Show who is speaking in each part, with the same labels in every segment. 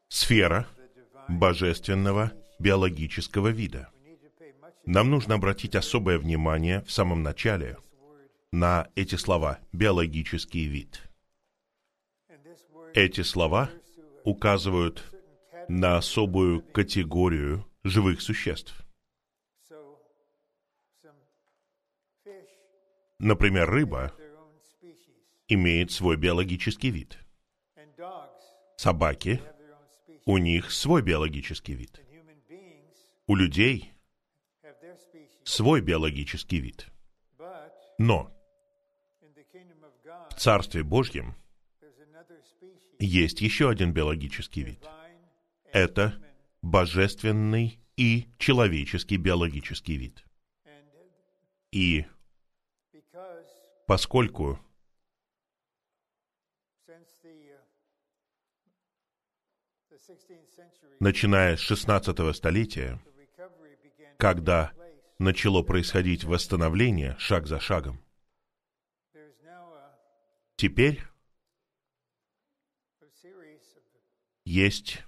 Speaker 1: сфера божественного биологического вида. Нам нужно обратить особое внимание в самом начале на эти слова «биологический вид». Эти слова указывают на особую категорию живых существ. Например, рыба имеет свой биологический вид. Собаки, у них свой биологический вид. У людей свой биологический вид. Но в Царстве Божьем есть еще один биологический вид. Это божественный и человеческий биологический вид. И поскольку начиная с 16 столетия, когда начало происходить восстановление шаг за шагом, теперь есть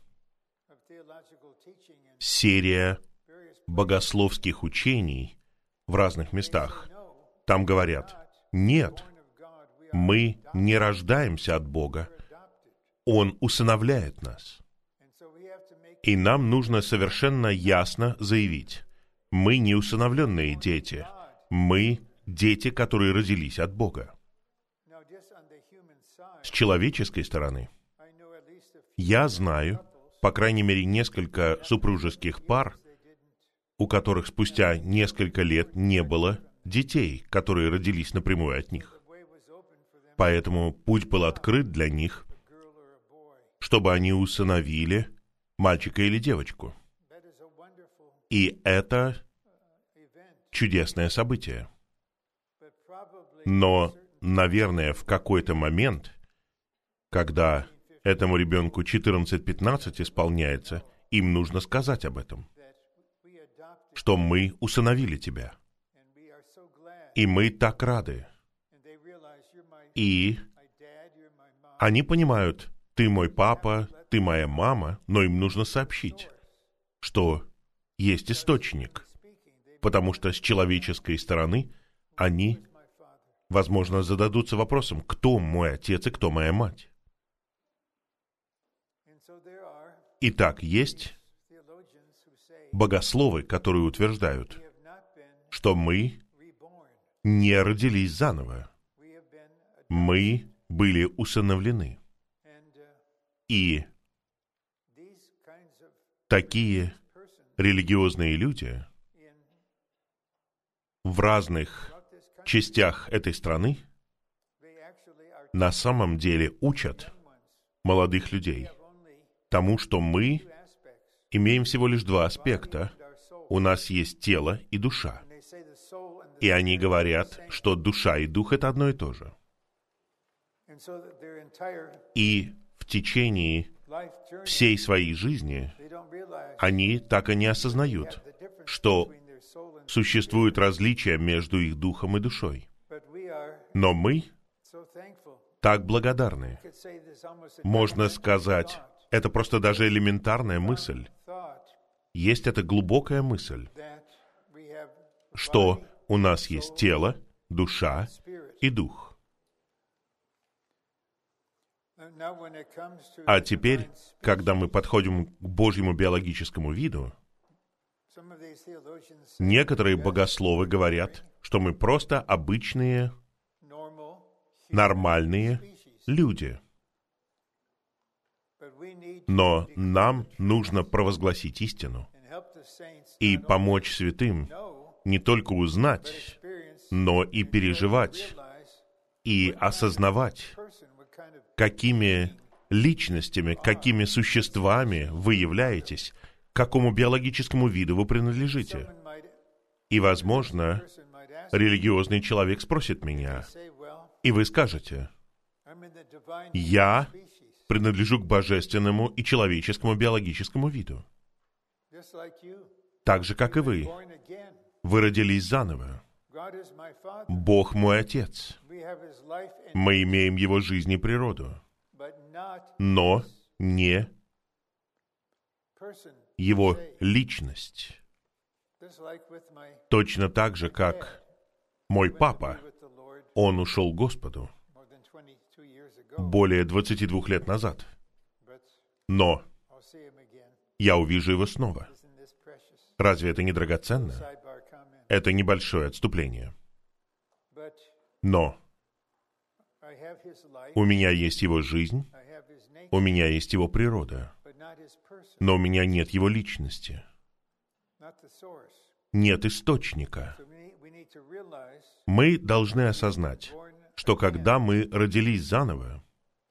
Speaker 1: серия богословских учений в разных местах. Там говорят: нет, мы не рождаемся от Бога, Он усыновляет нас. И нам нужно совершенно ясно заявить: мы не усыновленные дети, мы дети, которые родились от Бога. С человеческой стороны, я знаю, по крайней мере, несколько супружеских пар, у которых спустя несколько лет не было детей, которые родились напрямую от них. Поэтому путь был открыт для них, чтобы они усыновили мальчика или девочку. И это чудесное событие. Но, наверное, в какой-то момент, когда этому ребенку 14-15 исполняется, им нужно сказать об этом, что мы усыновили тебя. И мы так рады. И они понимают: ты мой папа, ты моя мама, но им нужно сообщить, что есть источник, потому что с человеческой стороны они, возможно, зададутся вопросом: кто мой отец и кто моя мать? Итак, есть богословы, которые утверждают, что мы не родились заново. Мы были усыновлены. И такие религиозные люди в разных частях этой страны на самом деле учат молодых людей тому, что мы имеем всего лишь два аспекта. У нас есть тело и душа. И они говорят, что душа и дух — это одно и то же. И в течение всей своей жизни они так и не осознают, что существует различие между их духом и душой. Но мы так благодарны. Можно сказать, это просто даже элементарная мысль. Есть эта глубокая мысль, что у нас есть тело, душа и дух. А теперь, когда мы подходим к Божьему биологическому виду, некоторые богословы говорят, что мы просто обычные, нормальные люди. Но нам нужно провозгласить истину и помочь святым не только узнать, но и переживать, и осознавать, какими личностями, какими существами вы являетесь, к какому биологическому виду вы принадлежите. И, возможно, религиозный человек спросит меня, и вы скажете: я принадлежу к божественному и человеческому биологическому виду. Так же, как и вы. Вы родились заново. Бог мой Отец. Мы имеем Его жизнь и природу. Но не Его личность. Точно так же, как мой папа. Он ушел к Господу более 22 лет назад. Но я увижу его снова. Разве это не драгоценно? Это небольшое отступление. Но у меня есть его жизнь, у меня есть его природа, но у меня нет его личности, нет источника. Мы должны осознать, что когда мы родились заново,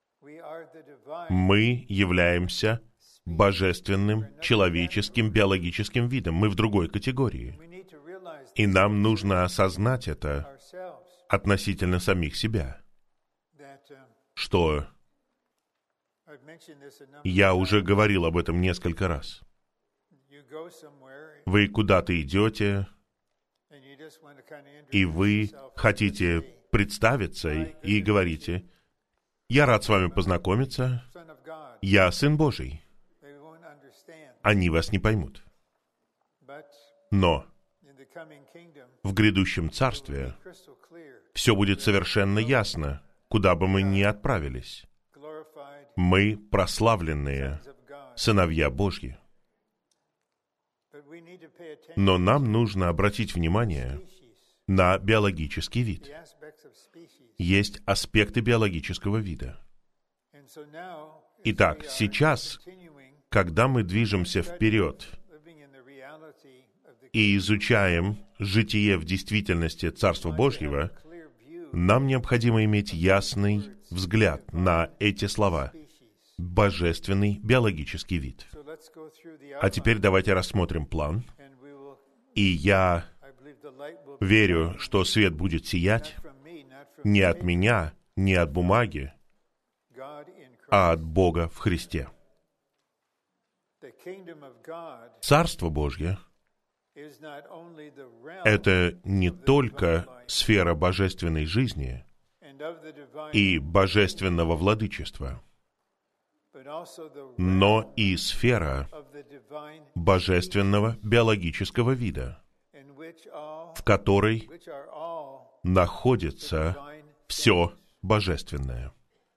Speaker 1: мы являемся божественным, человеческим, биологическим видом. Мы в другой категории. И нам нужно осознать это относительно самих себя. Что я уже говорил об этом несколько раз. Вы куда-то идете, и вы хотите представиться и говорите: «Я рад с вами познакомиться, я Сын Божий». Они вас не поймут. Но в грядущем царстве все будет совершенно ясно, куда бы мы ни отправились. Мы прославленные сыновья Божьи. Но нам нужно обратить внимание на биологический вид. Есть аспекты биологического вида. Итак, сейчас, когда мы движемся вперед и изучаем житие в действительности Царства Божьего, нам необходимо иметь ясный взгляд на эти слова. Божественный биологический вид. А теперь давайте рассмотрим план. И я верю, что свет будет сиять не от меня, не от бумаги, а от Бога в Христе. Царство Божье — это не только сфера божественной жизни и божественного владычества, но и сфера божественного биологического вида, в которой находится все божественное.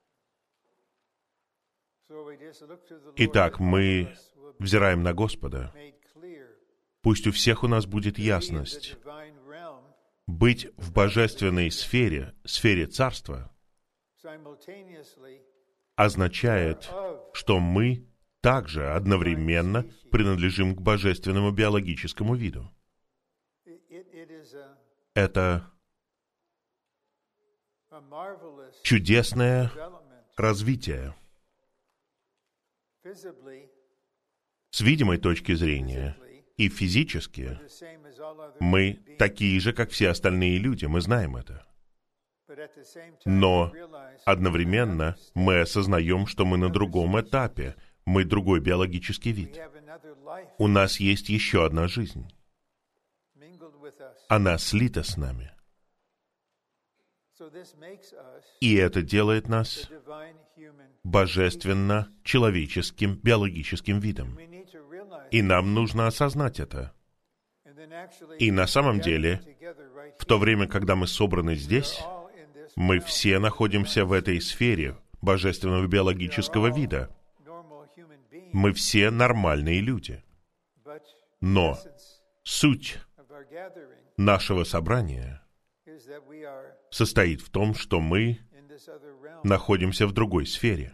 Speaker 1: Итак, мы взираем на Господа. Пусть у всех у нас будет ясность. Быть в божественной сфере, сфере Царства, означает, что мы также одновременно принадлежим к божественному биологическому виду. Это чудесное развитие. С видимой точки зрения и физически мы такие же, как все остальные люди, мы знаем это. Но одновременно мы осознаем, что мы на другом этапе, мы другой биологический вид. У нас есть еще одна жизнь. Она слита с нами. И это делает нас божественно-человеческим биологическим видом. И нам нужно осознать это. И на самом деле, в то время, когда мы собраны здесь, мы все находимся в этой сфере божественного биологического вида. Мы все нормальные люди. Но суть нашего собрания состоит в том, что мы находимся в другой сфере.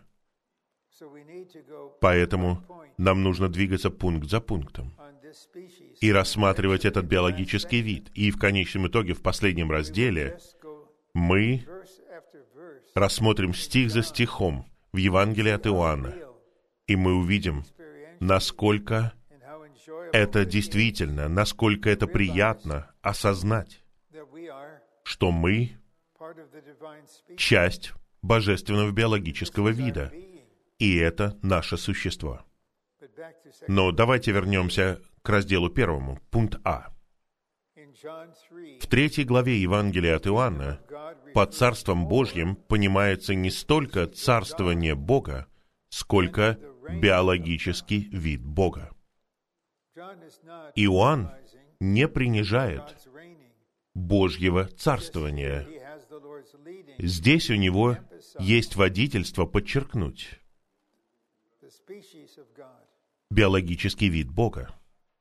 Speaker 1: Поэтому нам нужно двигаться пункт за пунктом и рассматривать этот биологический вид. И в конечном итоге, в последнем разделе, мы рассмотрим стих за стихом в Евангелии от Иоанна, и мы увидим, насколько это действительно, насколько это приятно осознать, что мы часть божественного биологического вида, и это наше существо. Но давайте вернемся к разделу 1, пункт А. В 3 главе Евангелия от Иоанна под Царством Божьим понимается не столько царствование Бога, сколько биологический вид Бога. Иоанн не принижает Божьего царствования. Здесь у него есть водительство подчеркнуть биологический вид Бога.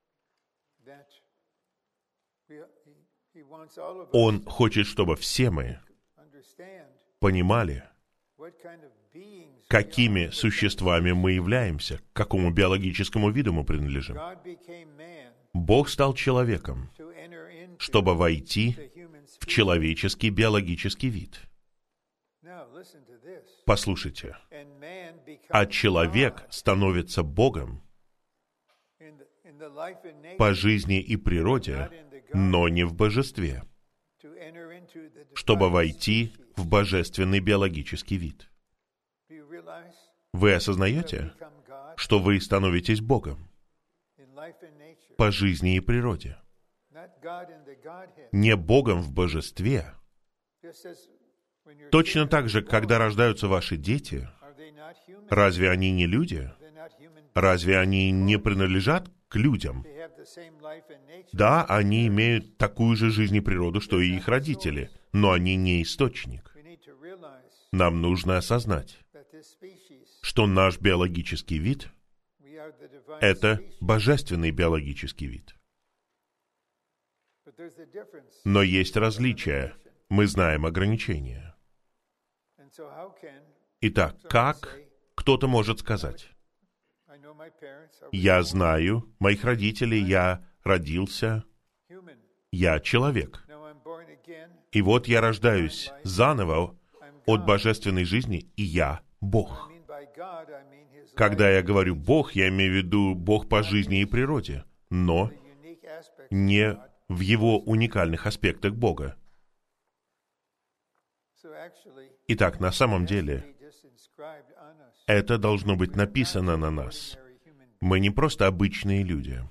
Speaker 1: Он хочет, чтобы все мы понимали, какими существами мы являемся, к какому биологическому виду мы принадлежим. Бог стал человеком, чтобы войти в человеческий биологический вид. Послушайте, а человек становится Богом по жизни и природе, но не в божестве, чтобы войти в божественный биологический вид. Вы осознаете, что вы становитесь Богом по жизни и природе? Не Богом в божестве. Точно так же, когда рождаются ваши дети, разве они не люди? Разве они не принадлежат к людям? Да, они имеют такую же жизнь и природу, что и их родители, но они не источник. Нам нужно осознать, что наш биологический вид — это божественный биологический вид. Но есть различия. Мы знаем ограничения. Итак, как кто-то может сказать: «Я знаю моих родителей, я родился, я человек. И вот я рождаюсь заново от божественной жизни, и я Бог». Когда я говорю «Бог», я имею в виду Бог по жизни и природе, но не в Его уникальных аспектах Бога. Итак, на самом деле, это должно быть написано на нас. Мы не просто обычные люди.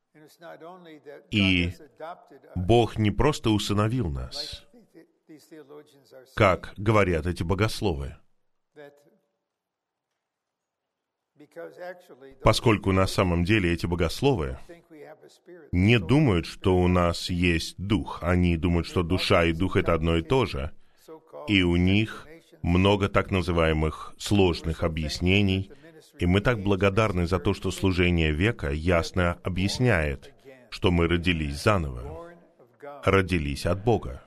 Speaker 1: И Бог не просто усыновил нас, как говорят эти богословы. Поскольку на самом деле эти богословы не думают, что у нас есть дух. Они думают, что душа и дух — это одно и то же. И у них много так называемых сложных объяснений. И мы так благодарны за то, что служение века ясно объясняет, что мы родились заново, родились от Бога.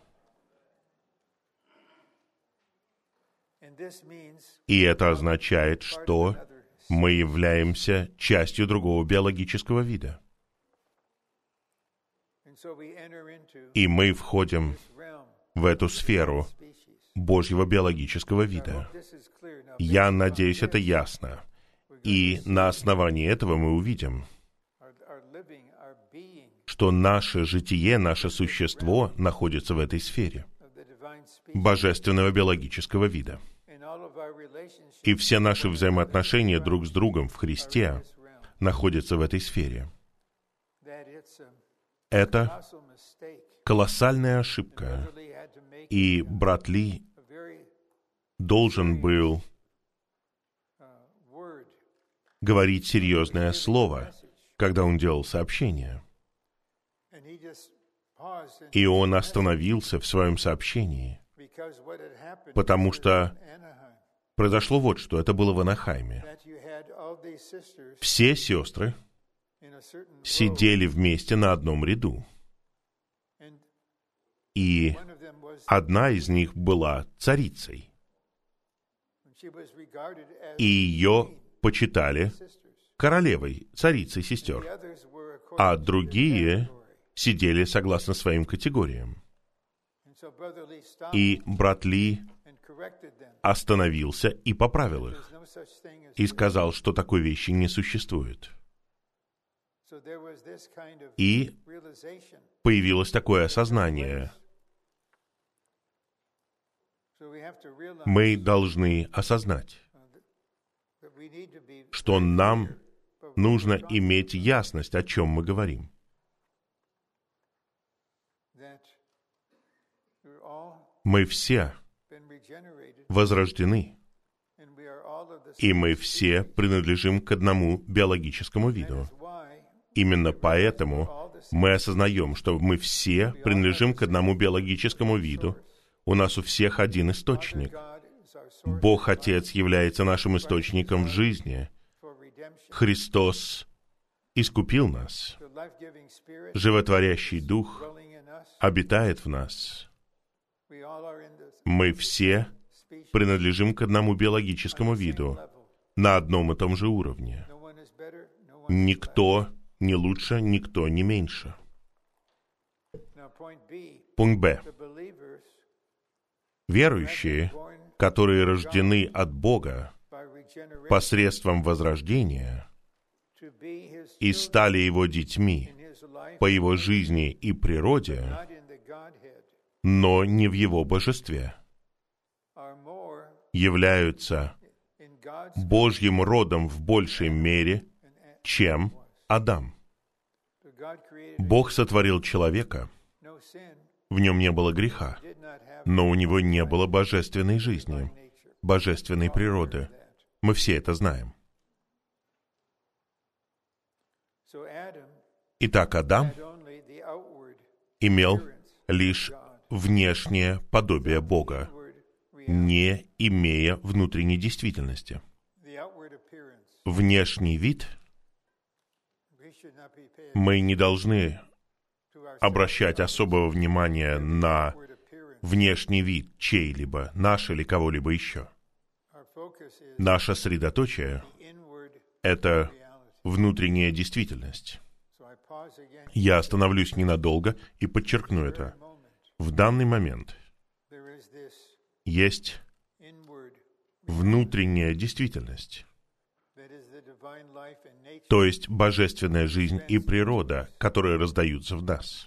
Speaker 1: И это означает, что мы являемся частью другого биологического вида. И мы входим в эту сферу Божьего биологического вида. Я надеюсь, это ясно. И на основании этого мы увидим, что наше житие, наше существо находится в этой сфере божественного биологического вида. И все наши взаимоотношения друг с другом в Христе находятся в этой сфере. Это колоссальная ошибка. И брат Ли должен был говорить серьезное слово, когда он делал сообщение. И он остановился в своем сообщении, потому что произошло вот что. Это было в Анахайме. Все сестры сидели вместе на одном ряду. И одна из них была царицей. И ее почитали королевой, царицей сестер. А другие сидели согласно своим категориям. И брат Ли остановился и поправил их. И сказал, что такой вещи не существует. И появилось такое осознание. Мы должны осознать, что нам нужно иметь ясность, о чем мы говорим. Мы все возрождены, и мы все принадлежим к одному биологическому виду. Именно поэтому мы осознаем, что мы все принадлежим к одному биологическому виду. У нас у всех один источник. Бог Отец является нашим источником в жизни. Христос искупил нас. Животворящий Дух обитает в нас. Мы все принадлежим к одному биологическому виду, на одном и том же уровне. Никто не лучше, никто не меньше. Пункт Б. Верующие, которые рождены от Бога посредством возрождения и стали Его детьми по Его жизни и природе, но не в Его божестве, являются Божьим родом в большей мере, чем Адам. Бог сотворил человека, в нем не было греха, но у него не было божественной жизни, божественной природы. Мы все это знаем. Итак, Адам имел лишь внешнее подобие Бога, не имея внутренней действительности. Внешний вид мы не должны обращать особого внимания на внешний вид чей-либо, наш или кого-либо еще. Наше средоточие — это внутренняя действительность. Я остановлюсь ненадолго и подчеркну это. В данный момент есть внутренняя действительность, то есть божественная жизнь и природа, которые раздаются в нас.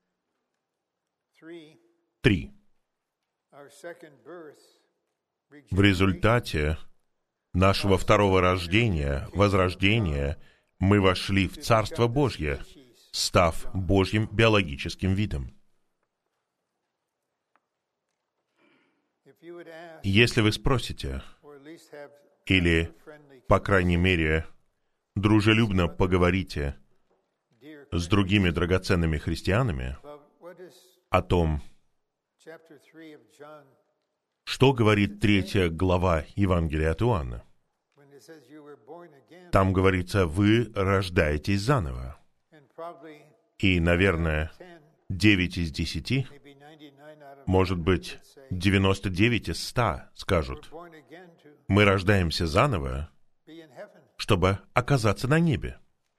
Speaker 1: 3. В результате нашего второго рождения, возрождения, мы вошли в Царство Божье, став Божьим биологическим видом. Если вы спросите, или, по крайней мере, дружелюбно поговорите с другими драгоценными христианами о том, что говорит 3 глава Евангелия от Иоанна. Там говорится, вы рождаетесь заново. И, наверное, 9 из 10, может быть, 99 из 100 скажут, мы рождаемся заново, чтобы оказаться на небе.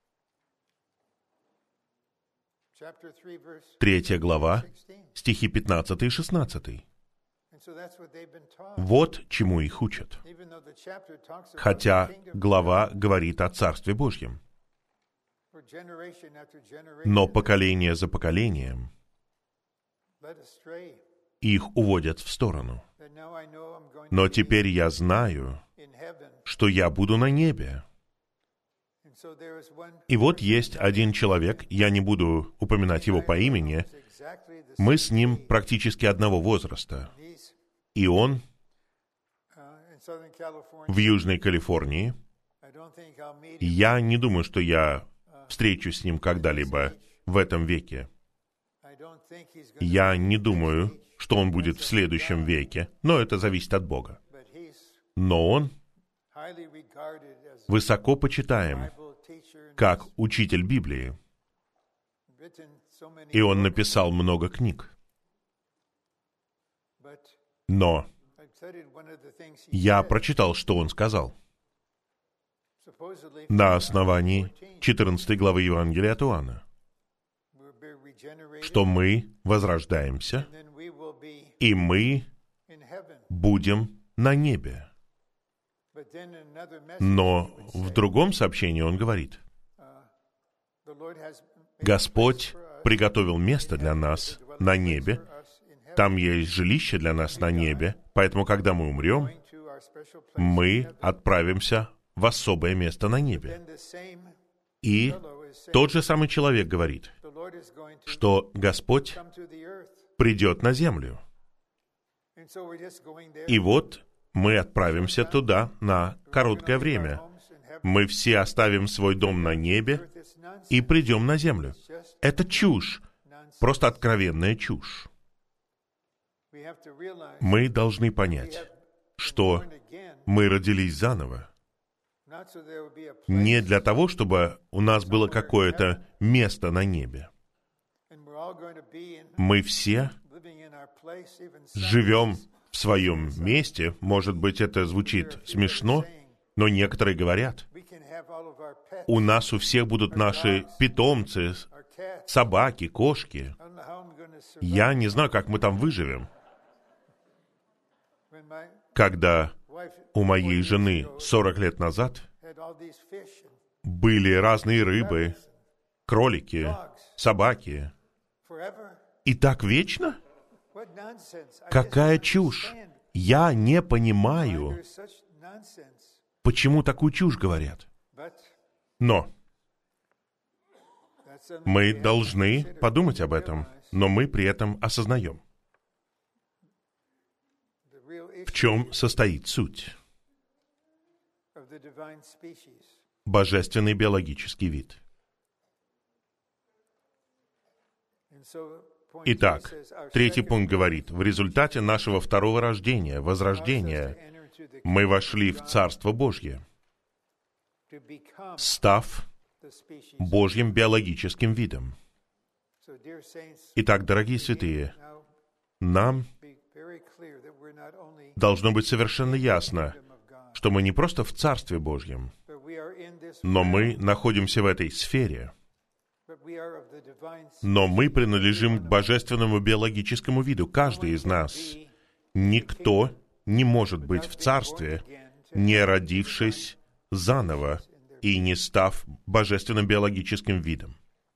Speaker 1: 3 глава, стихи 15 и 16. Вот чему их учат. Хотя глава говорит о Царстве Божьем. Но поколение за поколением их уводят в сторону. Но теперь я знаю, что я буду на небе. И вот есть один человек, я не буду упоминать его по имени, мы с ним практически одного возраста. И он в Южной Калифорнии. Я не думаю, что я встречусь с ним когда-либо в этом веке. Я не думаю, что он будет в следующем веке, но это зависит от Бога. Но он высоко почитаем как учитель Библии, и он написал много книг. Но я прочитал, что он сказал на основании 14 главы Евангелия от Иоанна, что мы возрождаемся, и мы будем на небе. Но в другом сообщении он говорит, Господь приготовил место для нас на небе, там есть жилище для нас на небе, поэтому, когда мы умрем, мы отправимся в особое место на небе. И тот же самый человек говорит, что Господь придет на землю. И вот мы отправимся туда на короткое время. Мы все оставим свой дом на небе и придем на землю. Это чушь, просто откровенная чушь. Мы должны понять, что мы родились заново не для того, чтобы у нас было какое-то место на небе. Мы все живем в своем месте. Может быть, это звучит смешно, но некоторые говорят, у нас у всех будут наши питомцы, собаки, кошки. Я не знаю, как мы там выживем. Когда у моей жены 40 лет назад были разные рыбы, кролики, собаки. И так вечно? Какая чушь! Я не понимаю, почему такую чушь говорят. Но мы должны подумать об этом, но мы при этом осознаем, в чем состоит суть. Божественный биологический вид. Итак, третий пункт говорит, в результате нашего второго рождения, возрождения, мы вошли в Царство Божье, став Божьим биологическим видом. Итак, дорогие святые, нам должно быть совершенно ясно, что мы не просто в Царстве Божьем, но мы находимся в этой сфере, но мы принадлежим к божественному биологическому виду, каждый из нас. Никто не может быть в Царстве, не родившись заново и не став божественным биологическим видом.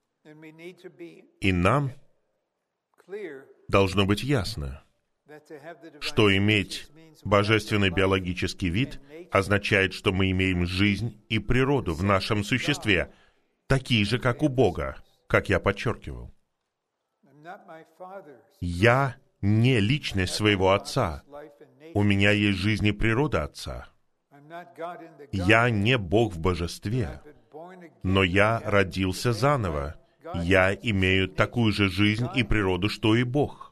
Speaker 1: И нам должно быть ясно, что иметь божественный биологический вид означает, что мы имеем жизнь и природу в нашем существе, такие же, как у Бога, как я подчеркивал. Я не личность своего Отца. У меня есть жизнь и природа Отца. Я не Бог в божестве, но я родился заново. Я имею такую же жизнь и природу, что и Бог.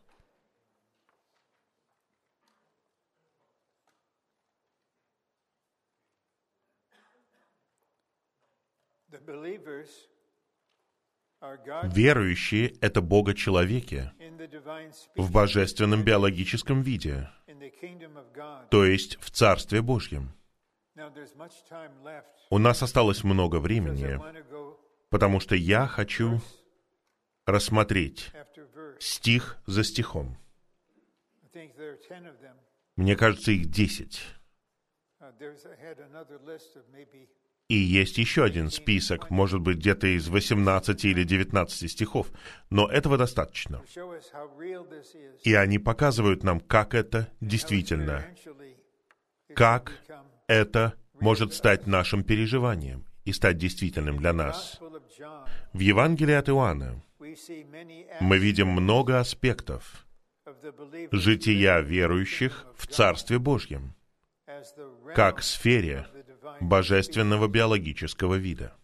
Speaker 1: Верующие — это Бога-человеки в божественном биологическом виде, то есть в Царстве Божьем. У нас осталось много времени, потому что я хочу рассмотреть стих за стихом. Мне кажется, их 10. И есть еще один список, может быть, где-то из 18 или 19 стихов, но этого достаточно. И они показывают нам, как это действительно, как это может стать нашим переживанием и стать действительным для нас. В Евангелии от Иоанна мы видим много аспектов жития верующих в Царстве Божьем, как в сфере божественного биологического вида.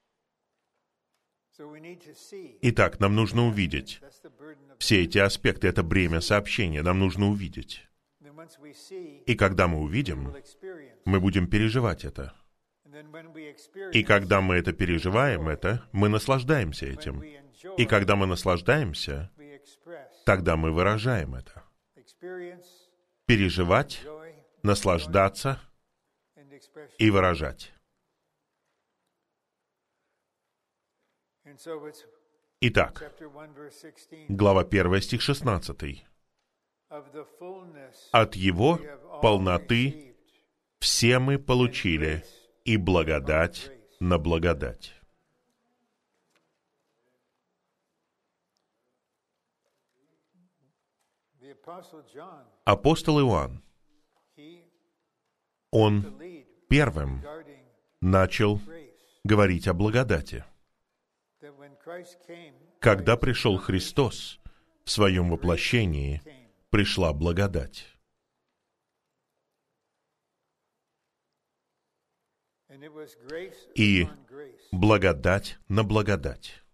Speaker 1: Итак, нам нужно увидеть все эти аспекты, это бремя сообщения, нам нужно увидеть. И когда мы увидим, мы будем переживать это. И когда мы это переживаем, мы наслаждаемся этим. И когда мы наслаждаемся, тогда мы выражаем это. Переживать, наслаждаться и выражать. Итак, глава 1, стих 16. «От Его полноты все мы получили и благодать на благодать». Апостол Иоанн, он первым начал говорить о благодати. Когда пришел Христос, в своем воплощении пришла благодать. И Благодать на благодать.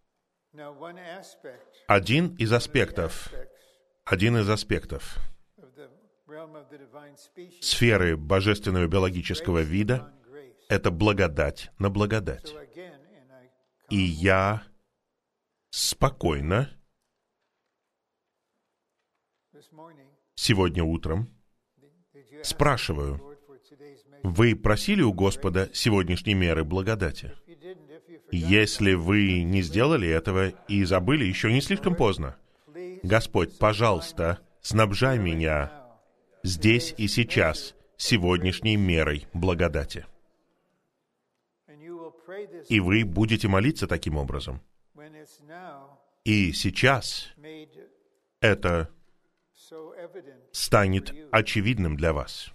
Speaker 1: Один из аспектов сферы божественного биологического вида — это благодать на благодать. И я спокойно сегодня утром спрашиваю: вы просили у Господа сегодняшней меры благодати? Если вы не сделали этого и забыли, еще не слишком поздно. Господь, пожалуйста, снабжай меня здесь и сейчас сегодняшней мерой благодати. И вы будете молиться таким образом. И сейчас это станет очевидным для вас.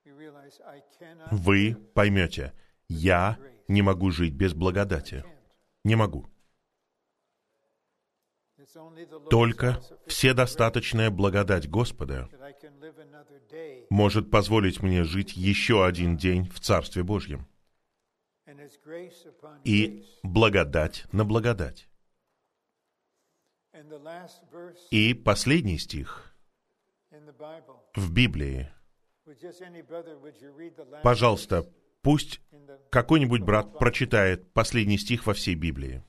Speaker 1: Вы поймете: я не могу жить без благодати. Не могу. Только вседостаточная благодать Господа может позволить мне жить еще один день в Царстве Божьем. И благодать на благодать. И последний стих в Библии. Пожалуйста, пусть какой-нибудь брат прочитает последний стих во всей Библии.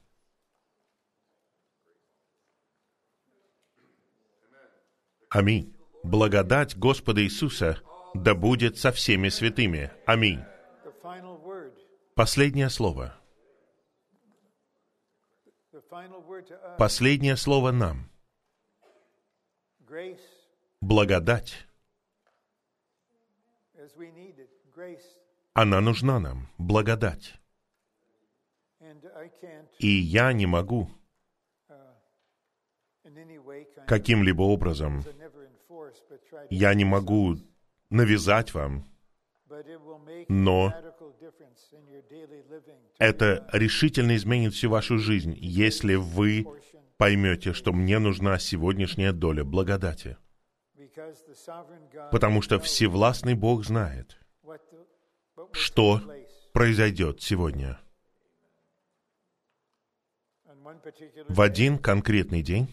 Speaker 1: Аминь. Благодать Господа Иисуса да будет со всеми святыми. Аминь. Последнее слово. Последнее слово нам. Благодать. Она нужна нам. Благодать. И я не могу каким-либо образом, я не могу навязать вам, но это решительно изменит всю вашу жизнь, если вы поймете, что мне нужна сегодняшняя доля благодати. Потому что всевластный Бог знает, что произойдет сегодня. В один конкретный день,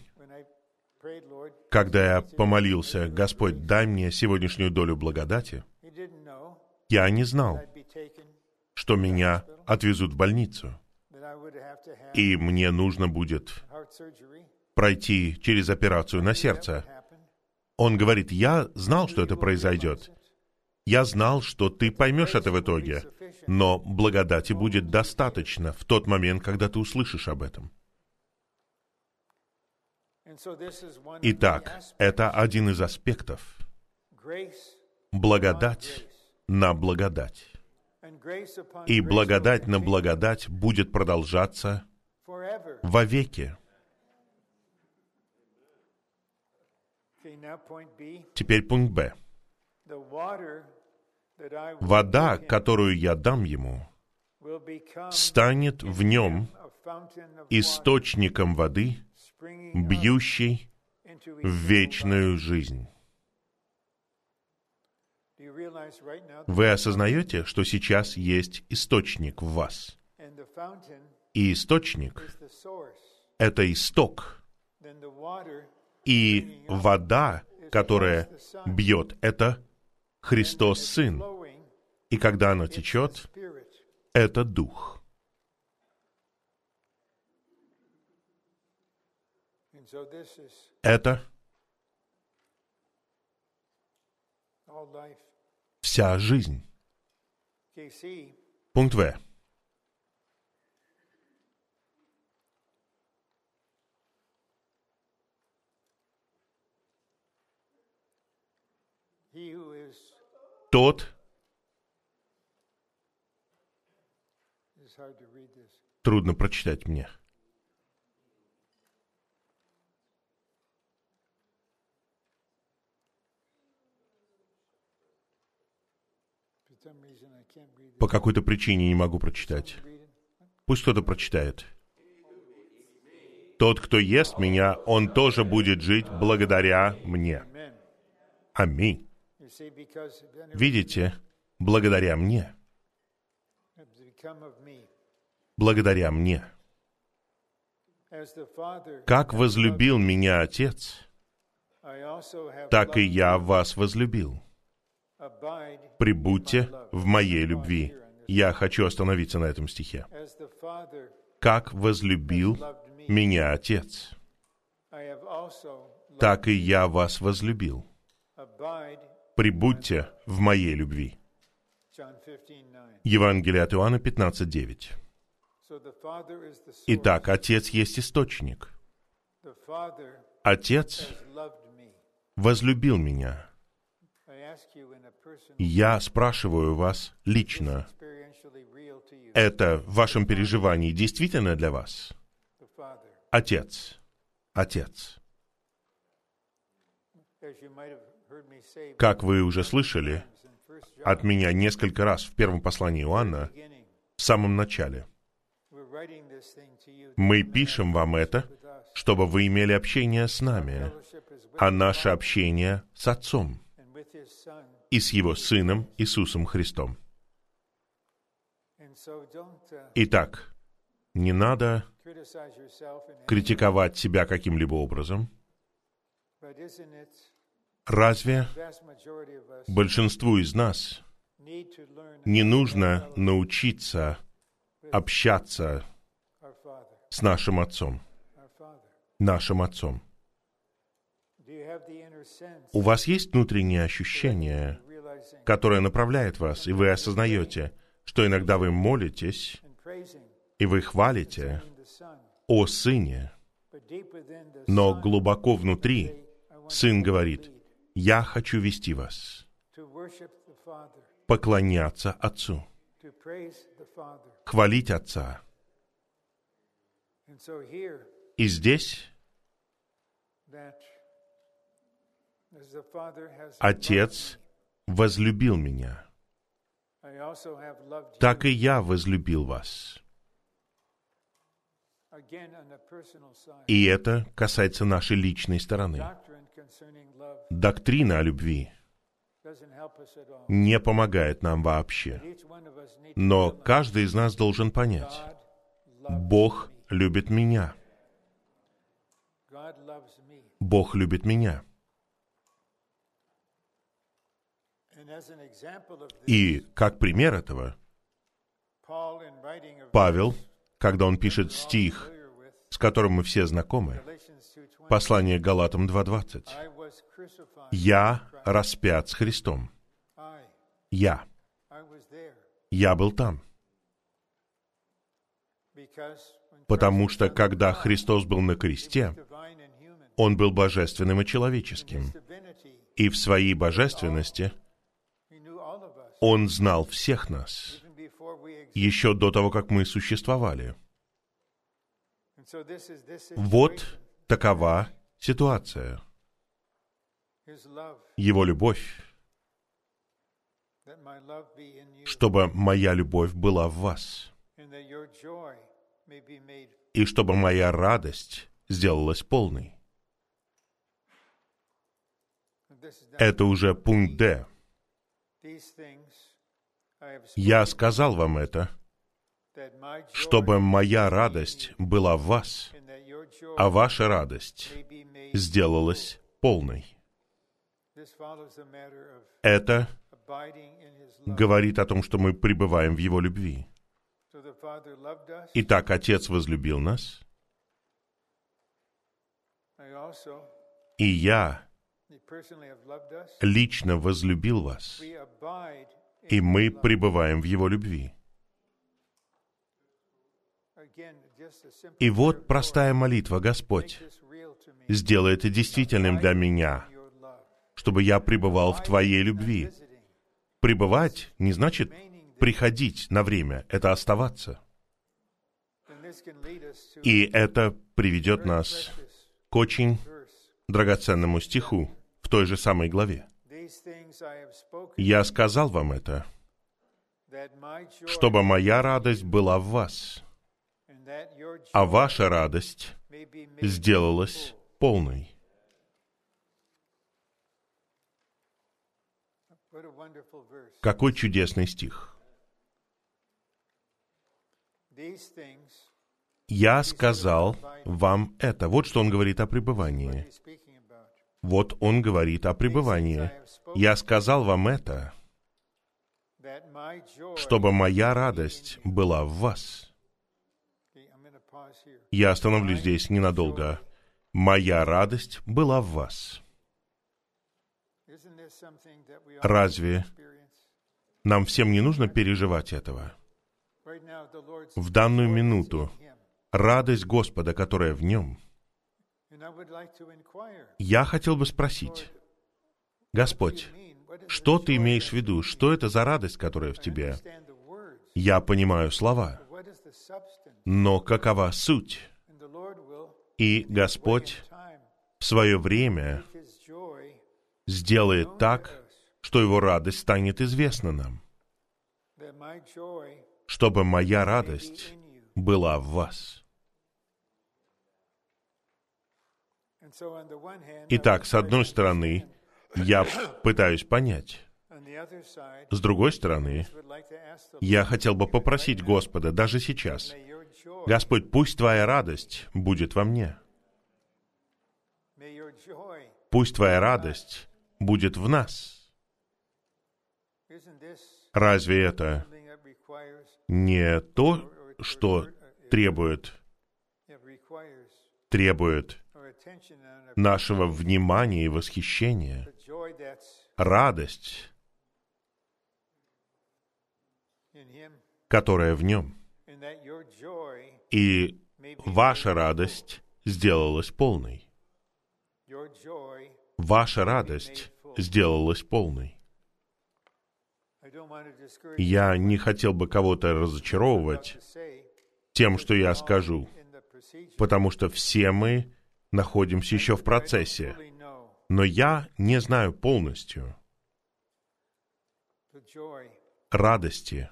Speaker 1: когда я помолился: Господь, дай мне сегодняшнюю долю благодати, я не знал, что меня отвезут в больницу, и мне нужно будет пройти через операцию на сердце. Он говорит: я знал, что это произойдет. Я знал, что ты поймешь это в итоге, но благодати будет достаточно в тот момент, когда ты услышишь об этом. Итак, это один из аспектов. Благодать на благодать. И благодать на благодать будет продолжаться вовеки. Теперь пункт Б. Вода, которую я дам ему, станет в нем источником воды, бьющей в вечную жизнь. Вы осознаете, что сейчас есть источник в вас? И источник — это исток. И вода, которая бьет, это Христос Сын. И когда она течет, это Дух. Это вся жизнь. Пункт В. Тот, трудно прочитать мне. По какой-то причине не могу прочитать. Пусть кто-то прочитает. Тот, кто ест меня, он тоже будет жить благодаря мне. Аминь. Видите, благодаря мне. благодаря мне. Как возлюбил меня Отец, так и я вас возлюбил. Прибудьте в моей любви. Я хочу остановиться на этом стихе. Как возлюбил меня Отец, так и я вас возлюбил. Прибудьте в моей любви. Евангелие от Иоанна 15:9. Итак, Отец есть источник. Отец возлюбил меня. Я спрашиваю вас лично, это в вашем переживании действительно для вас? Отец. Отец. Как вы уже слышали от меня несколько раз в первом послании Иоанна, в самом начале, мы пишем вам это, чтобы вы имели общение с нами, а наше общение с Отцом и с Его Сыном Иисусом Христом. Итак, не надо критиковать себя каким-либо образом. Разве большинству из нас не нужно научиться общаться с нашим Отцом? Нашим Отцом. У вас есть внутреннее ощущение, которое направляет вас, и вы осознаете, что иногда вы молитесь, и вы хвалите о Сыне, но глубоко внутри Сын говорит: «Я хочу вести вас, поклоняться Отцу, хвалить Отца». И здесь Отец возлюбил меня, так и я возлюбил вас. И это касается нашей личной стороны. Доктрина о любви не помогает нам вообще. Но каждый из нас должен понять: Бог любит меня. Бог любит меня. И как пример этого, Павел, когда он пишет стих, с которым мы все знакомы, послание к Галатам 2:20, «Я распят с Христом». Я был там. Потому что, когда Христос был на кресте, Он был божественным и человеческим. И в своей божественности Он знал всех нас, еще до того, как мы существовали. Вот такова ситуация. Его любовь, чтобы моя любовь была в вас, и чтобы моя радость сделалась полной. Это уже пункт Д. Я сказал вам это, чтобы моя радость была в вас, а ваша радость сделалась полной. Это говорит о том, что мы пребываем в Его любви. Итак, Отец возлюбил нас, и я лично возлюбил вас, и мы пребываем в Его любви. И вот простая молитва: Господь, сделай это действительным для меня, чтобы я пребывал в Твоей любви. Пребывать не значит приходить на время, это оставаться. И это приведет нас к очень драгоценному стиху в той же самой главе. «Я сказал вам это, чтобы моя радость была в вас, а ваша радость сделалась полной». Какой чудесный стих! Я сказал вам это. Вот что он говорит о пребывании. Вот он говорит о пребывании. Я сказал вам это, чтобы моя радость была в вас. Я остановлюсь здесь ненадолго. Моя радость была в вас. Разве нам всем не нужно переживать этого? В данную минуту радость Господа, которая в Нем. Я хотел бы спросить, Господь, что Ты имеешь в виду? Что это за радость, которая в Тебе? Я понимаю слова, но какова суть? И Господь в свое время сделает так, что Его радость станет известна нам, чтобы моя радость была в вас. Итак, с одной стороны, я пытаюсь понять. С другой стороны, я хотел бы попросить Господа даже сейчас, Господь, пусть Твоя радость будет во мне. Пусть Твоя радость будет в нас. Разве это не то, что требует нашего внимания и восхищения? Радость, которая в Нем. И ваша радость сделалась полной. Ваша радость сделалась полной. Я не хотел бы кого-то разочаровывать тем, что я скажу, потому что все мы находимся еще в процессе. Но я не знаю полностью радости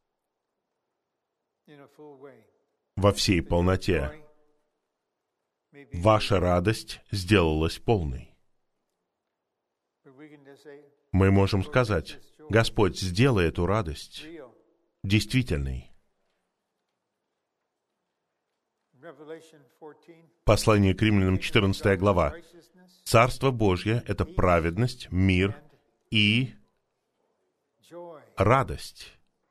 Speaker 1: во всей полноте. Ваша радость сделалась полной. Мы можем сказать, Господь, сделай эту радость действительной. Послание к Римлянам, 14 глава. Царство Божье — это праведность, мир и радость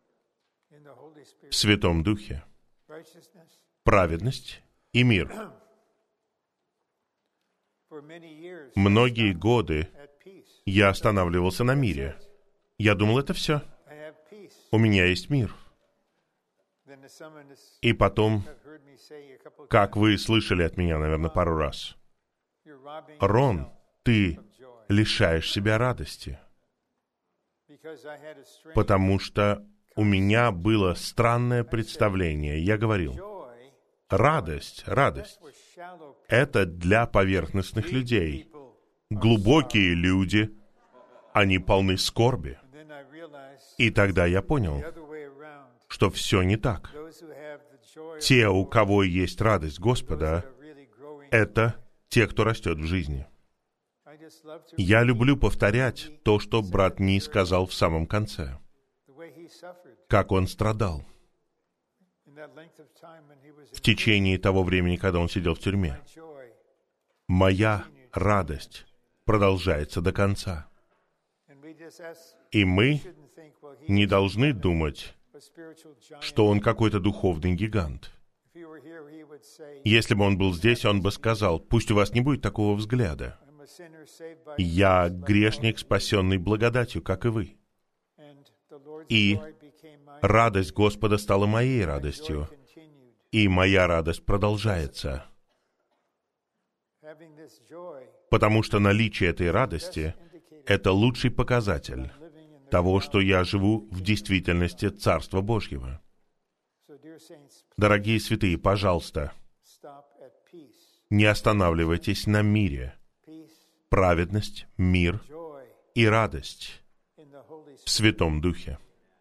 Speaker 1: в Святом Духе. Праведность и мир. Многие годы я останавливался на мире. Я думал, это все. У меня есть мир. И потом, как вы слышали от меня, наверное, пару раз, Рон, ты лишаешь себя радости, потому что у меня было странное представление. Я говорил, радость, это для поверхностных людей. Глубокие люди, они полны скорби. И тогда я понял, что все не так. Те, у кого есть радость Господа, это те, кто растет в жизни. Я люблю повторять то, что брат Ни сказал в самом конце. Как он страдал в течение того времени, когда он сидел в тюрьме. Моя радость продолжается до конца. И мы не должны думать, что он какой-то духовный гигант. Если бы он был здесь, он бы сказал, пусть у вас не будет такого взгляда. Я грешник, спасенный благодатью, как и вы. И радость Господа стала моей радостью. И моя радость продолжается. Потому что наличие этой радости — это лучший показатель того, что я живу в действительности Царства Божьего. Дорогие святые, пожалуйста, не останавливайтесь на мире. Праведность, мир и радость в Святом Духе.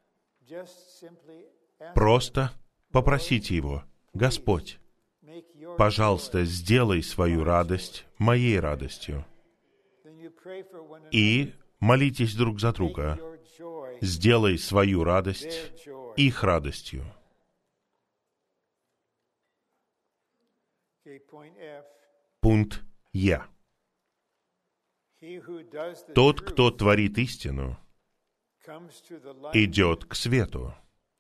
Speaker 1: Просто попросите Его, Господь, пожалуйста, сделай свою радость моей радостью. И молитесь друг за друга. Сделай свою радость их радостью. Пункт Я. Тот, кто творит истину, идет к свету,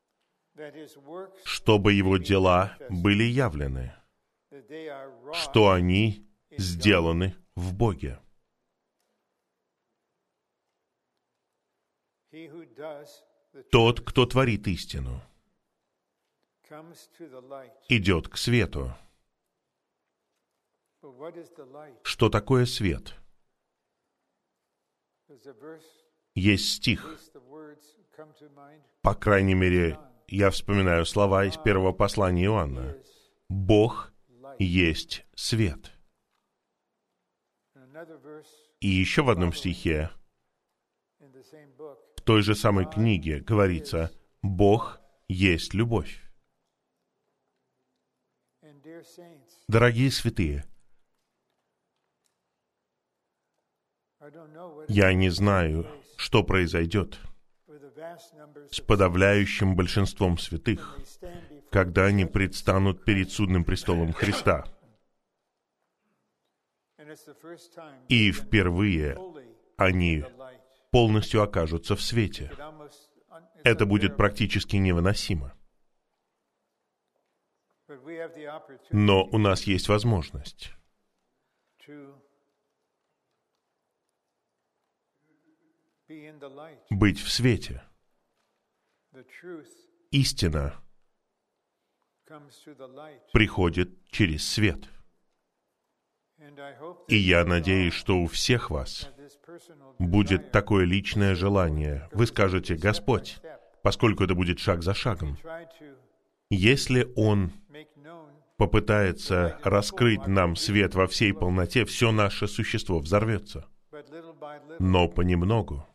Speaker 1: чтобы его дела были явлены, что они сделаны в Боге. Тот, кто творит истину, идет к свету. Что такое свет? Есть стих. По крайней мере, я вспоминаю слова из первого послания Иоанна. Бог есть свет. И еще в одном стихе, в той же самой книге, говорится, Бог есть любовь. Дорогие святые, я не знаю, что произойдет с подавляющим большинством святых, когда они предстанут перед судным престолом Христа. И впервые они полностью окажутся в свете. Это будет практически невыносимо. Но у нас есть возможность быть в свете. Истина приходит через свет. И я надеюсь, что у всех вас будет такое личное желание. Вы скажете: Господь, поскольку это будет шаг за шагом, если Он попытается раскрыть нам свет во всей полноте, все наше существо взорвется. Но понемногу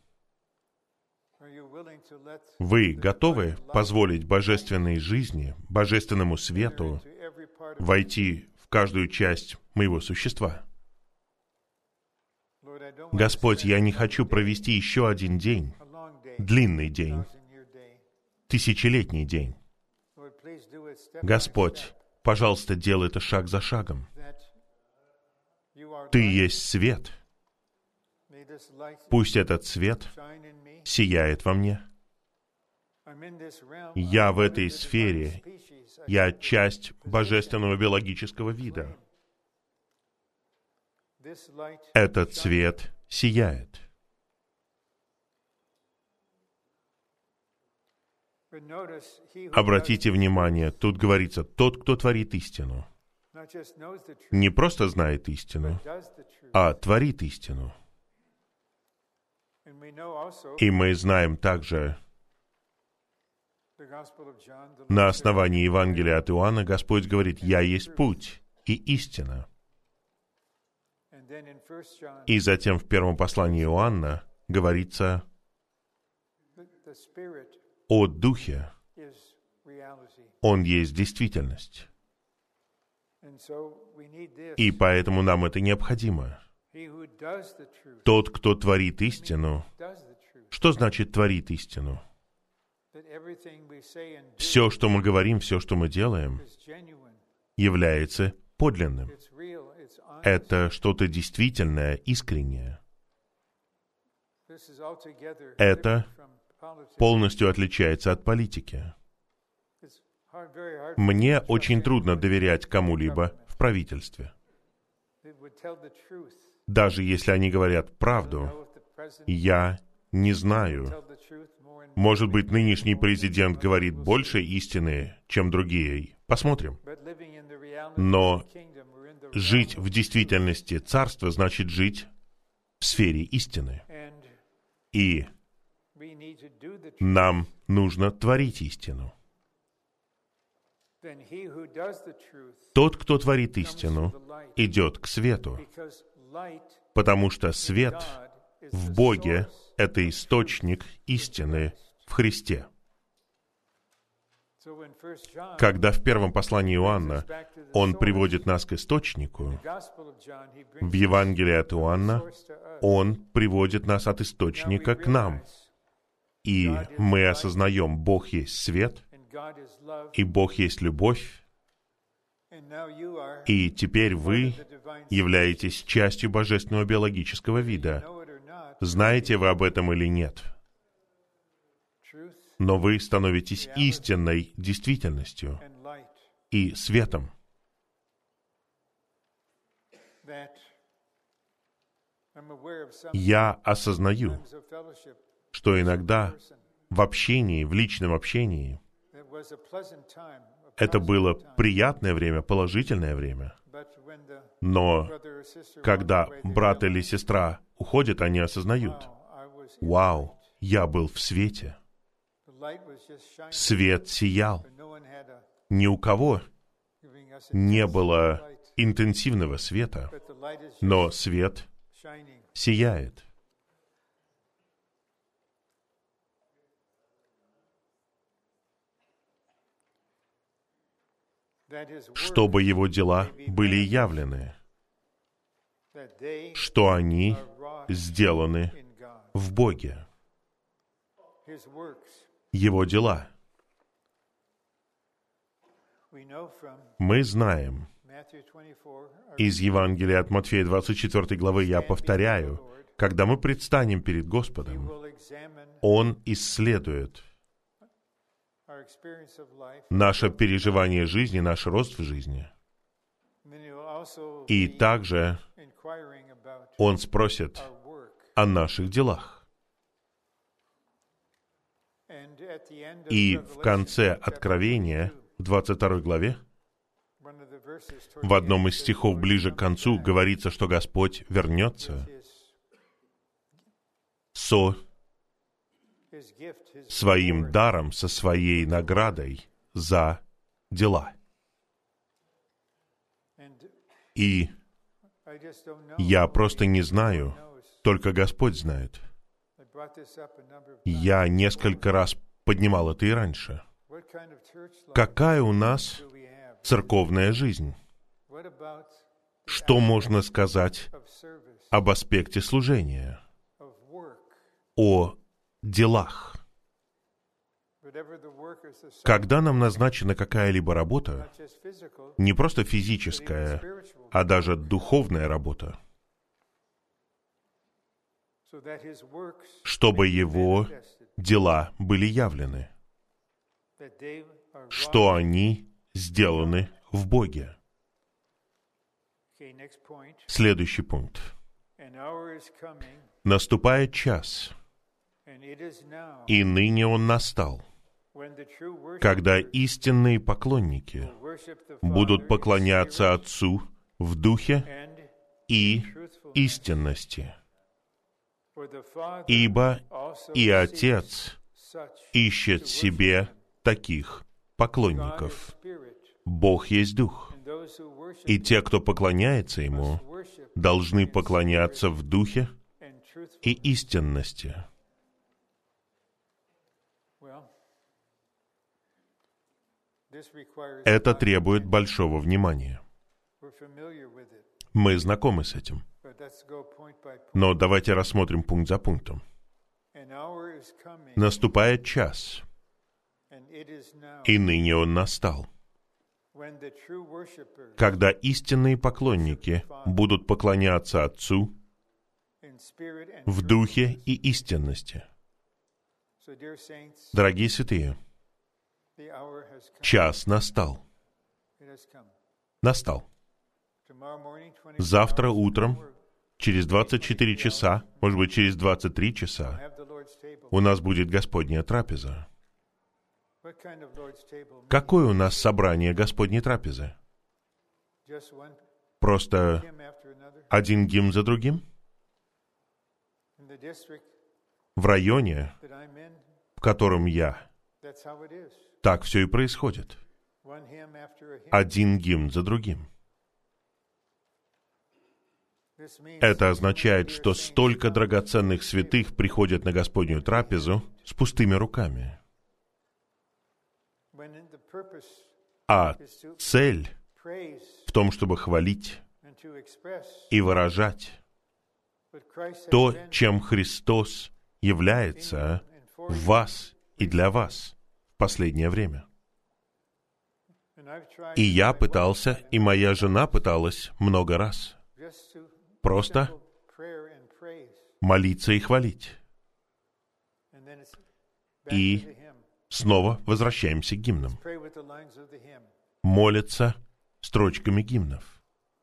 Speaker 1: вы готовы позволить божественной жизни, божественному свету войти в каждую часть моего существа? Господь, я не хочу провести еще один день, длинный день, тысячелетний день. Господь, пожалуйста, делай это шаг за шагом. Ты есть свет. Пусть этот свет сияет во мне. Я в этой сфере, я часть божественного биологического вида. Этот свет сияет. Обратите внимание, тут говорится, тот, кто творит истину, не просто знает истину, а творит истину. И мы знаем также, на основании Евангелия от Иоанна Господь говорит: «Я есть путь и истина». И затем в первом послании Иоанна говорится о Духе. Он есть действительность. И поэтому нам это необходимо. Тот, кто творит истину. Что значит творит истину? Все, что мы говорим, все, что мы делаем, является подлинным. Это что-то действительное, искреннее. Это полностью отличается от политики. Мне очень трудно доверять кому-либо в правительстве. Даже если они говорят правду, я не знаю. Может быть, нынешний президент говорит больше истины, чем другие. Посмотрим. Но жить в действительности царства значит жить в сфере истины. И нам нужно творить истину. Тот, кто творит истину, идет к свету, потому что свет в Боге — это источник истины в Христе. Когда в первом послании Иоанна он приводит нас к источнику, в Евангелии от Иоанна он приводит нас от источника к нам. И мы осознаем, Бог есть свет, и Бог есть любовь, И теперь вы являетесь частью божественного биологического вида. Знаете вы об этом или нет? Но вы становитесь истинной действительностью и светом. Я осознаю, что иногда в общении, в личном общении, это было приятное время, положительное время. Но когда брат или сестра уходят, они осознают: «Вау, я был в свете». Свет сиял. Ни у кого не было интенсивного света, но свет сияет. Чтобы его дела были явлены, что они сделаны в Боге. Его дела. Мы знаем из Евангелия от Матфея 24 главы, я повторяю, когда мы предстанем перед Господом, Он исследует наше переживание жизни, наш рост в жизни. И также Он спросит о наших делах. И в конце Откровения, в 22 главе, в одном из стихов ближе к концу, говорится, что Господь вернется со своим даром, со своей наградой за дела. И я просто не знаю, только Господь знает. Я несколько раз поднимал это и раньше. Какая у нас церковная жизнь? Что можно сказать об аспекте служения, о делах? Когда нам назначена какая-либо работа, не просто физическая, а даже духовная работа, чтобы его дела были явлены, что они сделаны в Боге. Следующий пункт. Наступает час, и ныне он настал, когда истинные поклонники будут поклоняться Отцу в духе и истинности. Ибо и Отец ищет себе таких поклонников. Бог есть Дух, и те, кто поклоняется Ему, должны поклоняться в духе и истинности. Это требует большого внимания. Мы знакомы с этим. Но давайте рассмотрим пункт за пунктом. Наступает час, и ныне он настал, когда истинные поклонники будут поклоняться Отцу в духе и истинности. Дорогие святые, час настал. Настал. Завтра утром, через 24 часа, может быть, через 23 часа, у нас будет Господняя трапеза. Какое у нас собрание Господней трапезы? Просто один гимн за другим? В районе, в котором я, так все и происходит. Один гимн за другим. Это означает, что столько драгоценных святых приходят на Господнюю трапезу с пустыми руками. А цель в том, чтобы хвалить и выражать то, чем Христос является в вас и для вас в последнее время. И я пытался, и моя жена пыталась много раз просто молиться и хвалить. И снова возвращаемся к гимнам. Молятся строчками гимнов.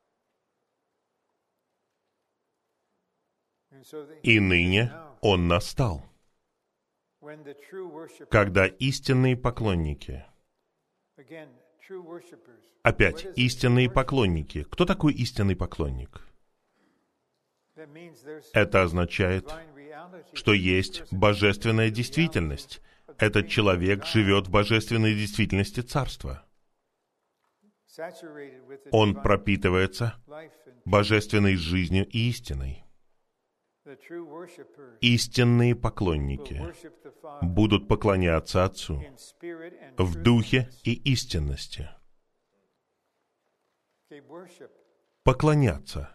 Speaker 1: И ныне он настал, когда истинные поклонники, опять, истинные поклонники. Кто такой истинный поклонник? Это означает, что есть божественная действительность. Этот человек живет в божественной действительности Царства. Он пропитывается божественной жизнью и истиной. Истинные поклонники будут поклоняться Отцу в духе и истинности. Поклоняться.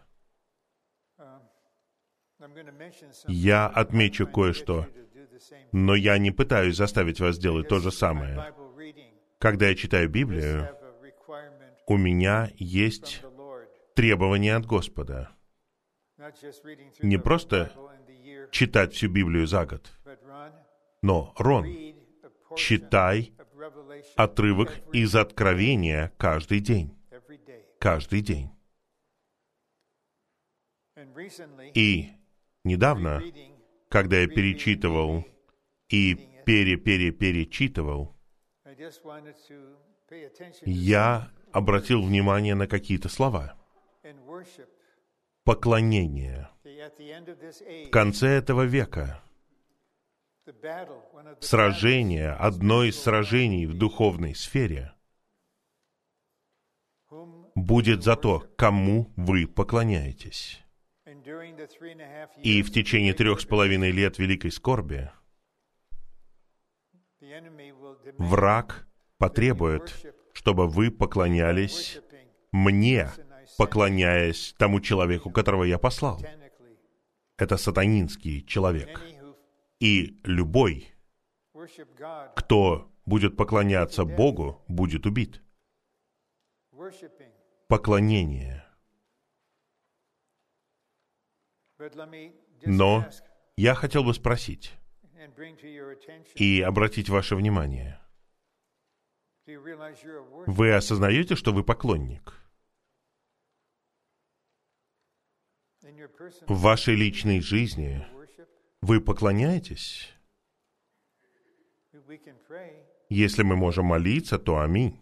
Speaker 1: Я отмечу кое-что, но я не пытаюсь заставить вас делать то же самое. Когда я читаю Библию, у меня есть требования от Господа. Не просто читать всю Библию за год, но, Рон, читай отрывок из Откровения каждый день. Каждый день. И недавно, когда я перечитывал и перечитывал, я обратил внимание на какие-то слова. Поклонение. В конце этого века сражение, одно из сражений в духовной сфере, будет за то, кому вы поклоняетесь. И в течение 3,5 лет великой скорби враг потребует, чтобы вы поклонялись мне, поклоняясь тому человеку, которого я послал. Это сатанинский человек. И любой, кто будет поклоняться Богу, будет убит. Поклонение. Но я хотел бы спросить и обратить ваше внимание. Вы осознаете, что вы поклонник? В вашей личной жизни вы поклоняетесь? Если мы можем молиться, то аминь.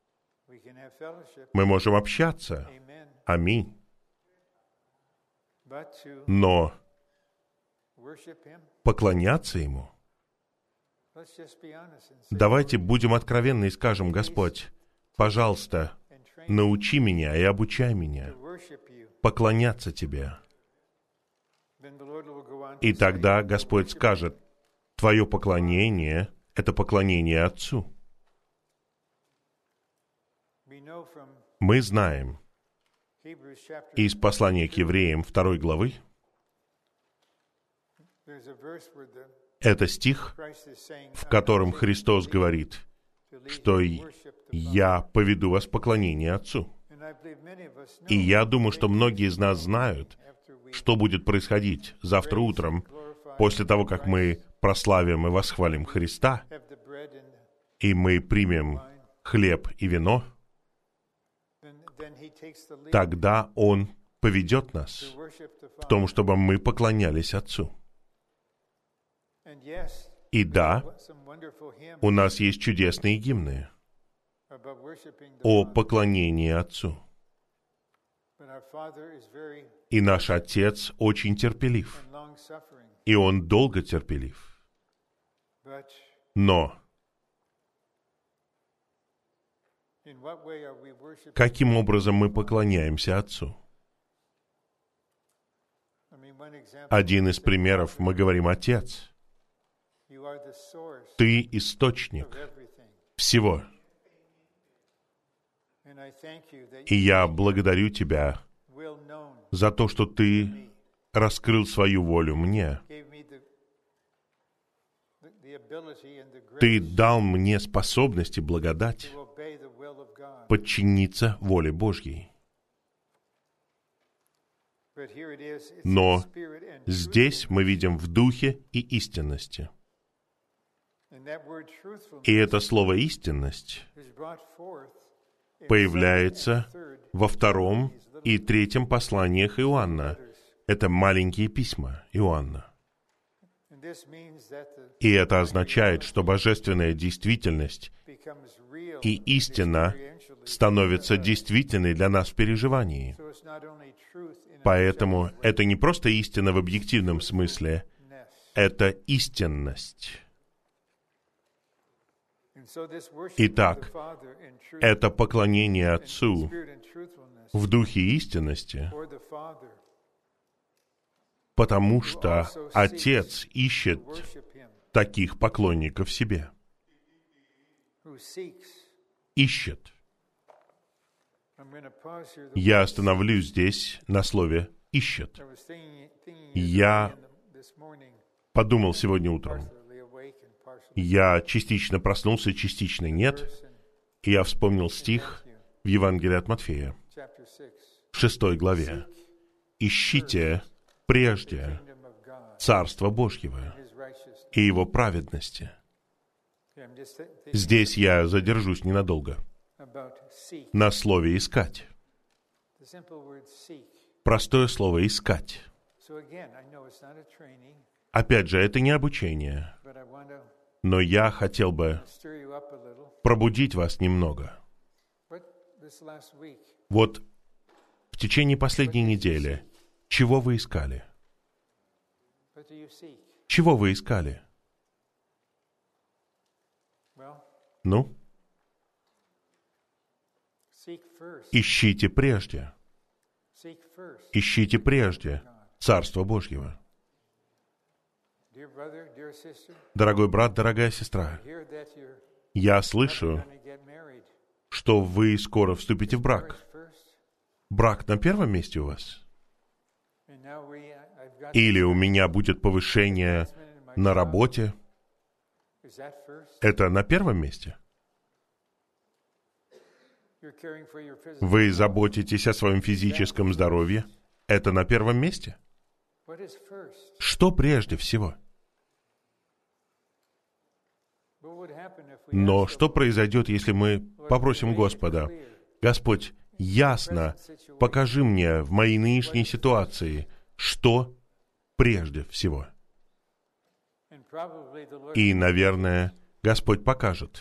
Speaker 1: Мы можем общаться. Аминь. Но поклоняться Ему? Давайте будем откровенны и скажем: Господь, пожалуйста, научи меня и обучай меня поклоняться Тебе. И тогда Господь скажет: твое поклонение — это поклонение Отцу. Мы знаем из послания к евреям 2 главы, это стих, в котором Христос говорит, что «Я поведу вас в поклонение Отцу». И я думаю, что многие из нас знают, что будет происходить завтра утром, после того, как мы прославим и восхвалим Христа, и мы примем хлеб и вино. Тогда Он поведет нас в том, чтобы мы поклонялись Отцу. И да, у нас есть чудесные гимны о поклонении Отцу. И наш Отец очень терпелив, и Он долго терпелив. Но каким образом мы поклоняемся Отцу? Один из примеров, мы говорим: Отец, Ты источник всего. И я благодарю Тебя за то, что Ты раскрыл свою волю мне. Ты дал мне способность и благодать подчиниться воле Божьей. Но здесь мы видим в духе и истинности. И это слово «истинность» появляется во 2 и 3 посланиях Иоанна. Это маленькие письма Иоанна. И это означает, что божественная действительность и истина становятся действительной для нас в переживании. Поэтому это не просто истина в объективном смысле, это истинность. Итак, это поклонение Отцу в духе истинности, потому что Отец ищет таких поклонников себе. Ищет. Я остановлюсь здесь на слове «ищет». Я подумал сегодня утром. Я частично проснулся, частично нет. И я вспомнил стих в Евангелии от Матфея, 6 главе. «Ищите прежде Царство Божьего и Его праведности». Здесь я задержусь ненадолго. На слове «искать». Простое слово «искать». Опять же, это не обучение, но я хотел бы пробудить вас немного. Вот в течение последней недели чего вы искали? Чего вы искали? Ну? Ищите прежде. Ищите прежде Царство Божьего. Дорогой брат, дорогая сестра, я слышу, что вы скоро вступите в брак. Брак на первом месте у вас? Или у меня будет повышение на работе? Это на первом месте? Вы заботитесь о своем физическом здоровье? Это на первом месте? Что прежде всего? Но что произойдет, если мы попросим Господа: «Господь, ясно покажи мне в моей нынешней ситуации, что прежде всего». И, наверное, Господь покажет.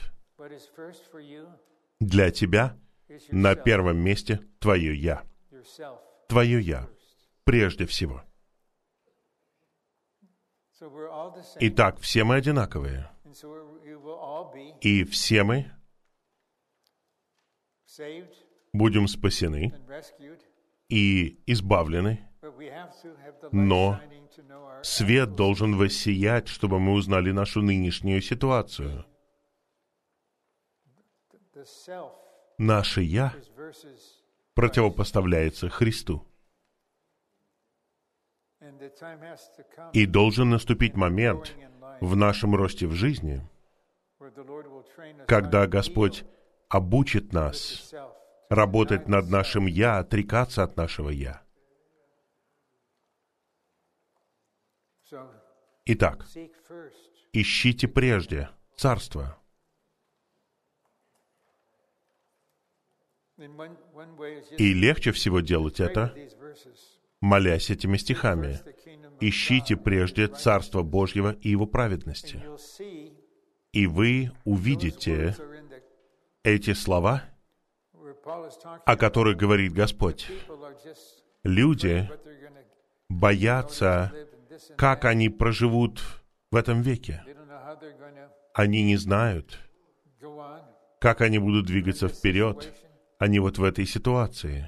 Speaker 1: Для тебя на первом месте твое «я». Твое «я» прежде всего. Итак, все мы одинаковые. И все мы будем спасены и избавлены, но свет должен воссиять, чтобы мы узнали нашу нынешнюю ситуацию. Наше «я» противопоставляется Христу. И должен наступить момент в нашем росте в жизни, когда Господь обучит нас работать над нашим «я», отрекаться от нашего «я». Итак, ищите прежде Царство. И легче всего делать это, молясь этими стихами. «Ищите прежде Царство Божьего и Его праведности». И вы увидите эти слова, о которых говорит Господь. Люди боятся, как они проживут в этом веке. Они не знают, как они будут двигаться вперед. Они вот в этой ситуации.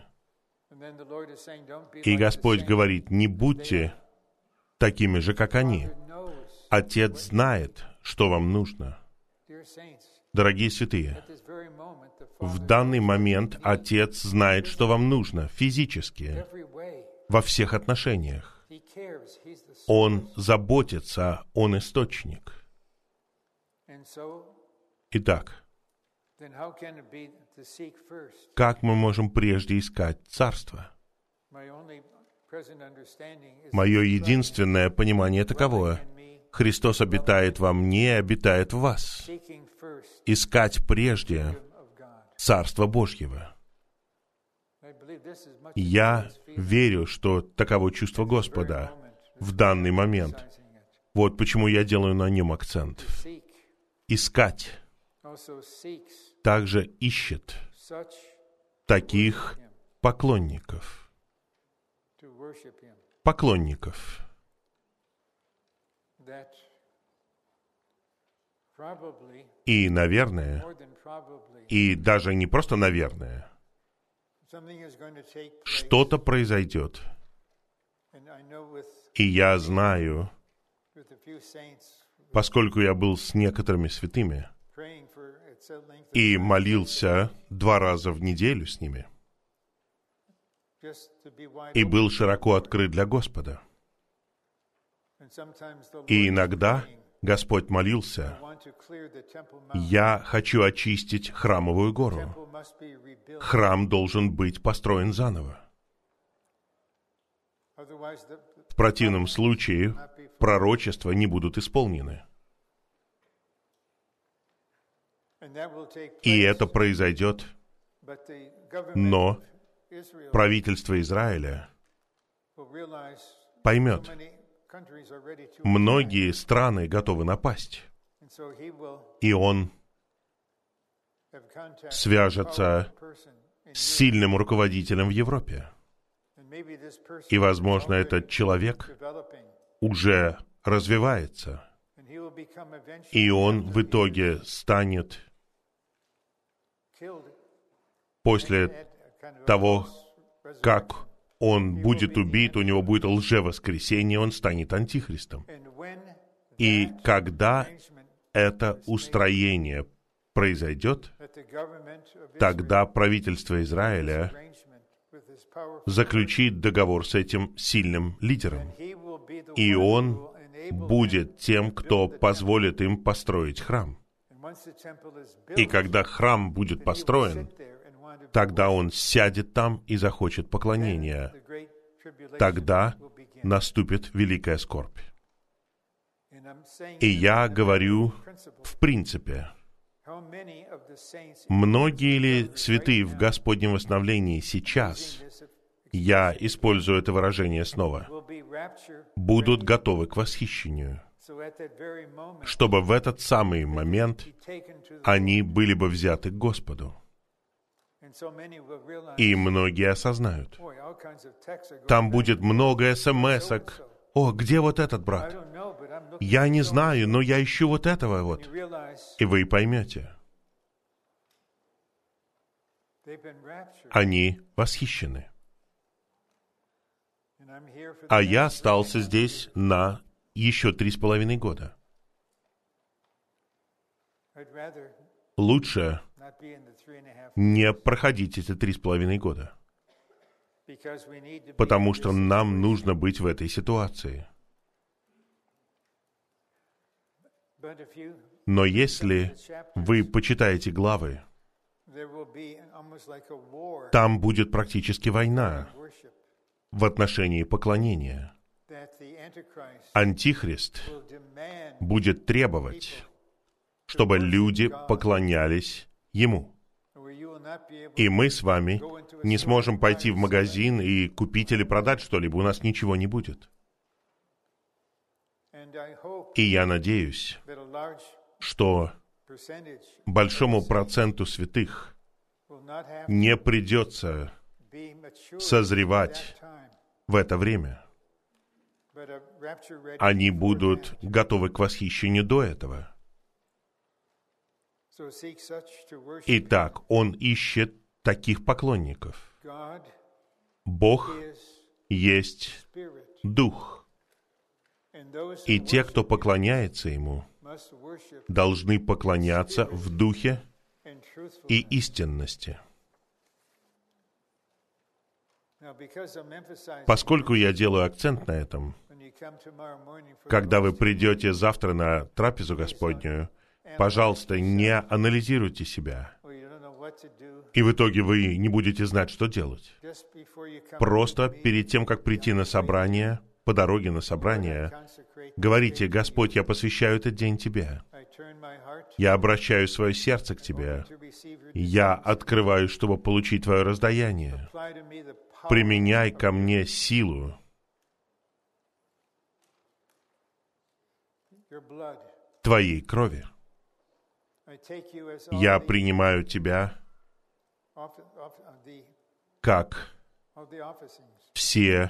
Speaker 1: И Господь говорит: не будьте такими же, как они. Отец знает, что вам нужно. Дорогие святые, в данный момент Отец знает, что вам нужно физически, во всех отношениях. Он заботится, Он источник. Итак, как мы можем прежде искать Царство? Мое единственное понимание таково: Христос обитает во мне, обитает в вас. Искать прежде Царство Божьего. Я верю, что таково чувство Господа в данный момент. Вот почему я делаю на нем акцент. Искать также ищет таких поклонников. Поклонников. И, наверное, и даже не просто наверное, что-то произойдет. И я знаю, поскольку я был с некоторыми святыми и молился 2 раза в неделю с ними, и был широко открыт для Господа. И иногда Господь молился: «Я хочу очистить храмовую гору. Храм должен быть построен заново. В противном случае пророчества не будут исполнены». И это произойдет, но правительство Израиля поймет: многие страны готовы напасть, и он свяжется с сильным руководителем в Европе. И, возможно, этот человек уже развивается, и он в итоге станет, после того, как он будет убит, у него будет лжевоскресение, он станет антихристом. И когда это устроение произойдет, тогда правительство Израиля заключит договор с этим сильным лидером. И он будет тем, кто позволит им построить храм. И когда храм будет построен, тогда он сядет там и захочет поклонения. Тогда наступит великая скорбь. И я говорю в принципе, многие ли святые в Господнем восстановлении сейчас, я использую это выражение снова, будут готовы к восхищению, чтобы в этот самый момент они были бы взяты к Господу. И многие осознают. Там будет много смс-ок. «О, где вот этот брат? Я не знаю, но я ищу вот этого вот». И вы поймете. Они восхищены. А я остался здесь на еще 3,5 года. Лучше не проходить эти 3,5 года. Потому что нам нужно быть в этой ситуации. Но если вы почитаете главы, там будет практически война в отношении поклонения. Антихрист будет требовать, чтобы люди поклонялись ему. И мы с вами не сможем пойти в магазин и купить или продать что-либо, у нас ничего не будет. И я надеюсь, что большому проценту святых не придется созревать в это время. Они будут готовы к восхищению до этого. Итак, он ищет таких поклонников. Бог есть Дух. И те, кто поклоняется Ему, должны поклоняться в Духе и истинности. Поскольку я делаю акцент на этом, когда вы придете завтра на трапезу Господнюю, пожалуйста, не анализируйте себя И в итоге вы не будете знать, что делать. Просто перед тем, как прийти на собрание, по дороге на собрание, говорите: «Господь, я посвящаю этот день Тебе. Я обращаю свое сердце к Тебе. Я открываю, чтобы получить Твое раздаяние. Применяй ко мне силу Твоей крови. Я принимаю Тебя как все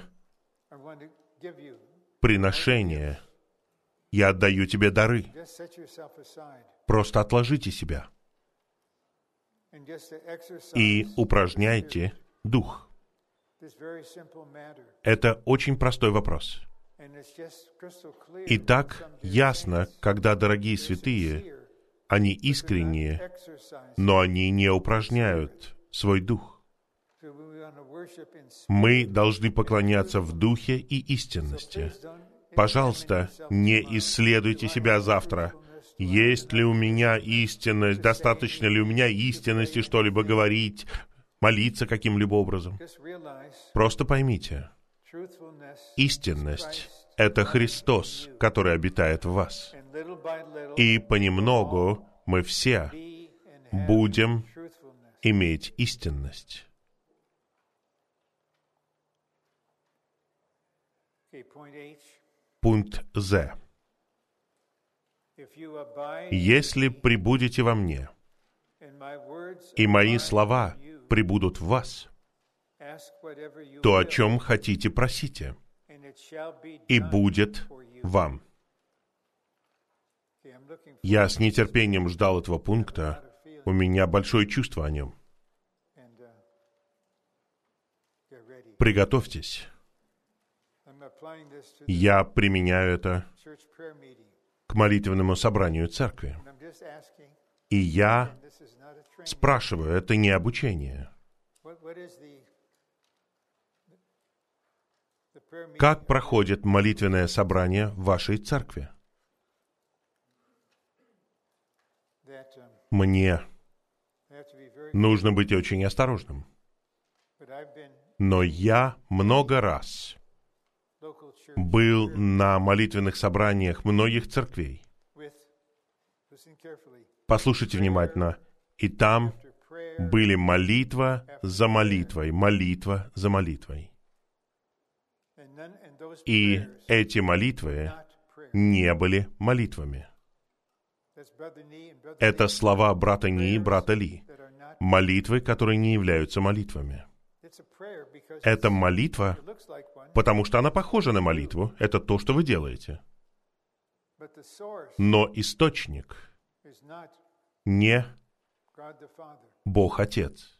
Speaker 1: приношения. Я отдаю Тебе дары. Просто отложите себя и упражняйте дух». Это очень простой вопрос. И так ясно, когда дорогие святые, они искренние, но они не упражняют свой дух. Мы должны поклоняться в духе и истинности. Пожалуйста, не исследуйте себя завтра. Есть ли у меня истинность, достаточно ли у меня истинности что-либо говорить, молиться каким-либо образом. Просто поймите, истинность — это Христос, который обитает в вас. И понемногу мы все будем иметь истинность. Пункт З. «Если пребудете во мне, и мои слова пребудут в вас, то о чем хотите, просите, и будет вам». Я с нетерпением ждал этого пункта. У меня большое чувство о нем. Приготовьтесь. Я применяю это к молитвенному собранию церкви. И я спрашиваю, это не обучение. Как проходит молитвенное собрание в вашей церкви? Мне нужно быть очень осторожным. Но я много раз был на молитвенных собраниях многих церквей. Послушайте внимательно. И там были молитва за молитвой, молитва за молитвой. И эти молитвы не были молитвами. Это слова брата Ни и брата Ли. Молитвы, которые не являются молитвами. Это молитва, потому что она похожа на молитву. Это то, что вы делаете. Но источник не Бог Отец.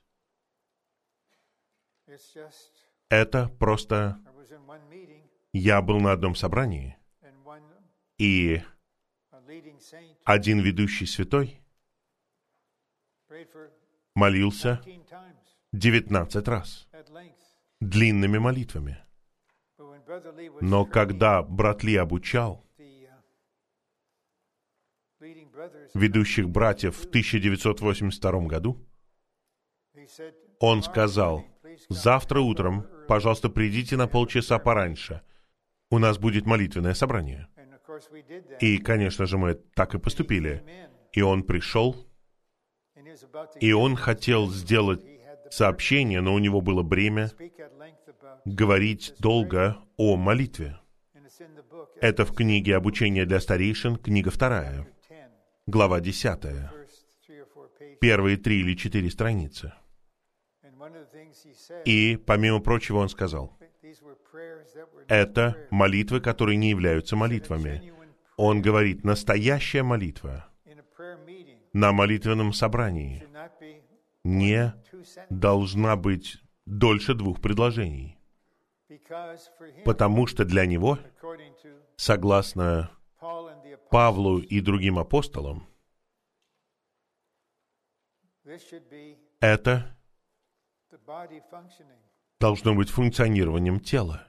Speaker 1: Это просто... Я был на одном собрании, и один ведущий святой молился 19 раз длинными молитвами. Но когда брат Ли обучал ведущих братьев в 1982 году, он сказал: «Завтра утром, пожалуйста, придите на полчаса пораньше. У нас будет молитвенное собрание». И, конечно же, мы так и поступили. И он пришел, и он хотел сделать сообщение, но у него было бремя говорить долго о молитве. Это в книге «Обучение для старейшин», книга 2, глава 10, первые 3 или 4 страницы. И, помимо прочего, он сказал, это молитвы, которые не являются молитвами. Он говорит, настоящая молитва на молитвенном собрании не должна быть дольше 2 предложений. Потому что для него, согласно Павлу и другим апостолам, это должно быть функционированием тела.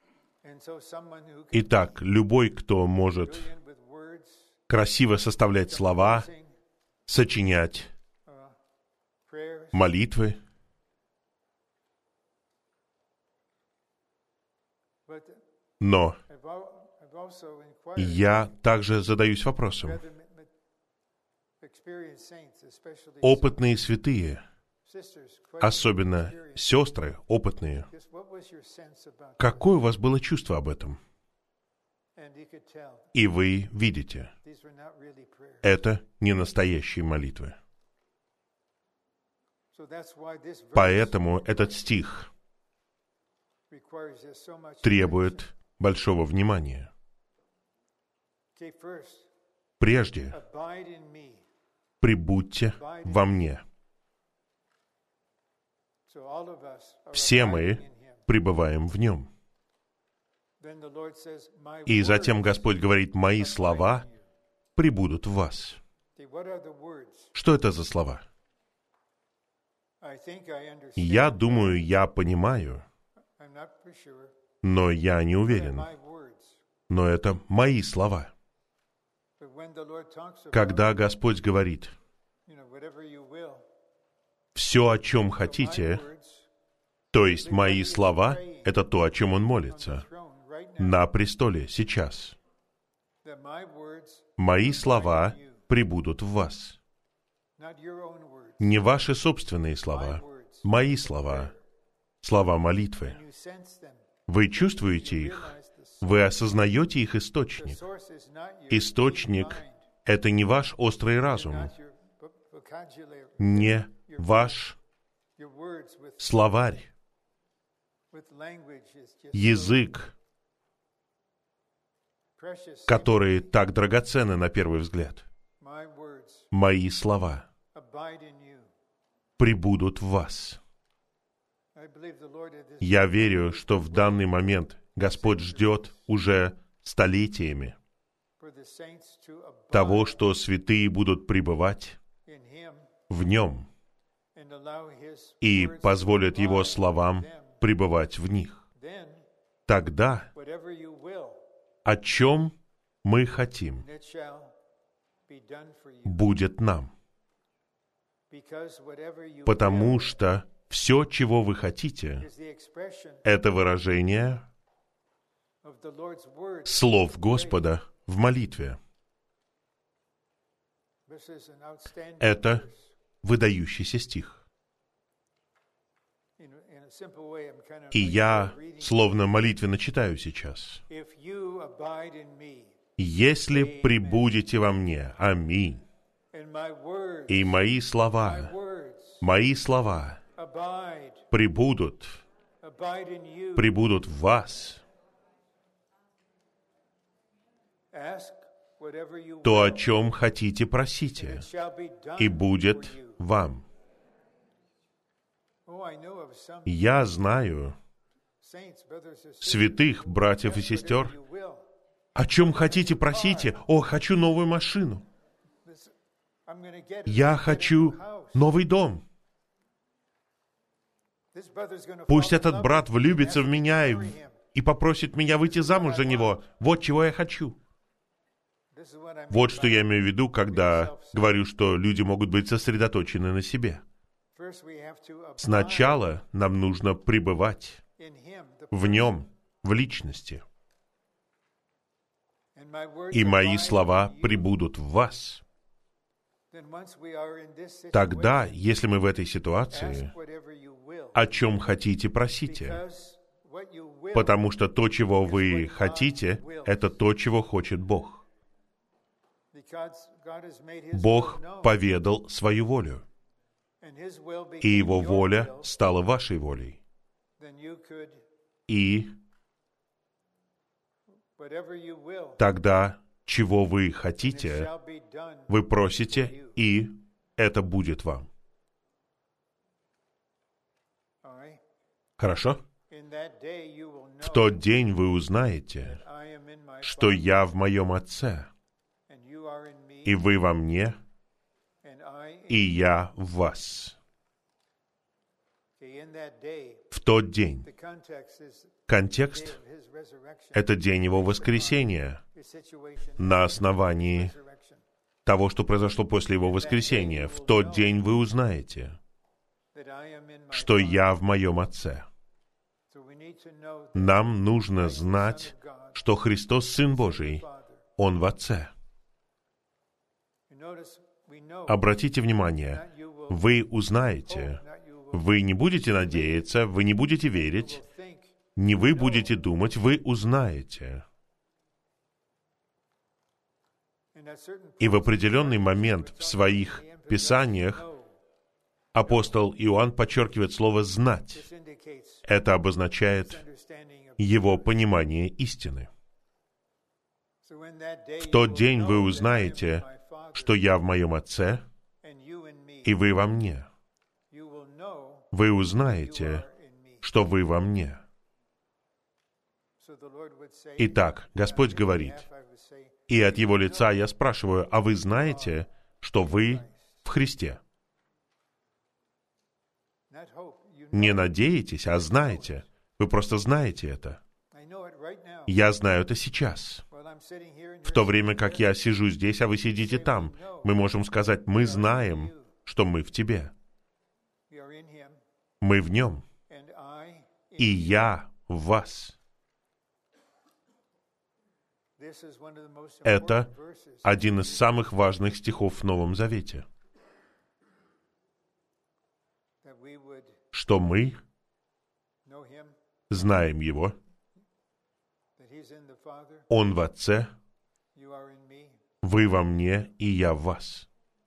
Speaker 1: Итак, любой, кто может красиво составлять слова, сочинять молитвы, но я также задаюсь вопросом. Опытные святые, особенно сестры опытные, какое у вас было чувство об этом? И вы видите, это не настоящие молитвы. Поэтому этот стих требует большого внимания. Прежде прибудьте во мне. Все мы пребываем в Нем. И затем Господь говорит: «Мои слова пребудут в вас». Что это за слова? Я думаю, я понимаю, но я не уверен. Но это мои слова. Когда Господь говорит: «Все, о чем хотите», то есть мои слова — это то, о чем Он молится на престоле сейчас. Мои слова пребудут в вас. Не ваши собственные слова, мои слова, слова молитвы. Вы чувствуете их, вы осознаете их источник. Источник — это не ваш острый разум, не ваш словарь, язык, которые так драгоценны на первый взгляд. Мои слова пребудут в вас. Я верю, что в данный момент Господь ждет уже столетиями того, что святые будут пребывать в Нем и позволят Его словам пребывать в них. Тогда, о чем мы хотим, будет нам. Потому что все, чего вы хотите, это выражение слов Господа в молитве. Это выдающийся стих. И я словно молитвенно читаю сейчас. «Если пребудете во мне, аминь, и мои слова пребудут в вас, то, о чем хотите, просите, и будет вам». Я знаю святых братьев и сестер. О чем хотите, просите. О, хочу новую машину. Я хочу новый дом. Пусть этот брат влюбится в меня и попросит меня выйти замуж за него. Вот чего я хочу. Вот что я имею в виду, когда говорю, что люди могут быть сосредоточены на себе. Сначала нам нужно пребывать в Нем, в личности. И мои слова пребудут в вас. Тогда, если мы в этой ситуации, о чем хотите, просите. Потому что то, чего вы хотите, это то, чего хочет Бог. Бог поведал свою волю. И Его воля стала вашей волей. И тогда, чего вы хотите, вы просите, и это будет вам. Хорошо? В тот день вы узнаете, что я в моем Отце, и вы во мне, и я в вас. В тот день. Контекст — это день Его воскресения на основании того, что произошло после Его воскресения. В тот день вы узнаете. что я в моем Отце. Нам нужно знать, что Христос, Сын Божий, Он в Отце. Обратите внимание, вы узнаете, вы не будете надеяться, вы не будете верить, не вы будете думать, вы узнаете. И в определенный момент в своих писаниях апостол Иоанн подчеркивает слово «знать». Это обозначает его понимание истины. В тот день вы узнаете, что я в моем Отце, и вы во мне. Вы узнаете, что вы во мне. Итак, Господь говорит, и от Его лица я спрашиваю, а вы знаете, что вы в Христе? Не надеетесь, а знаете. Вы просто знаете это. Я знаю это сейчас. В то время как я сижу здесь, а вы сидите там, мы можем сказать, мы знаем, что мы в Тебе. Мы в Нем. И я в вас. Это один из самых важных стихов в Новом Завете. Что мы знаем Его, Он в Отце, вы во мне, и я в вас.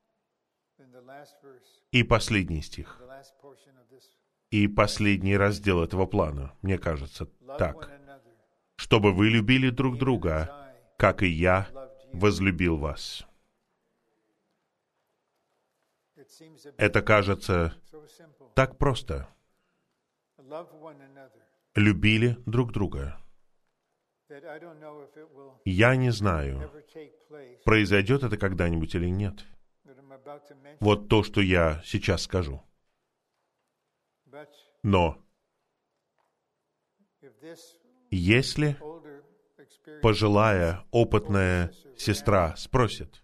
Speaker 1: И последний стих. И последний раздел этого плана, мне кажется, так. Чтобы вы любили друг друга, как и я возлюбил вас. Это кажется так просто. Любили друг друга. Я не знаю, произойдет это когда-нибудь или нет. Вот то, что я сейчас скажу. Но если пожилая, опытная сестра спросит,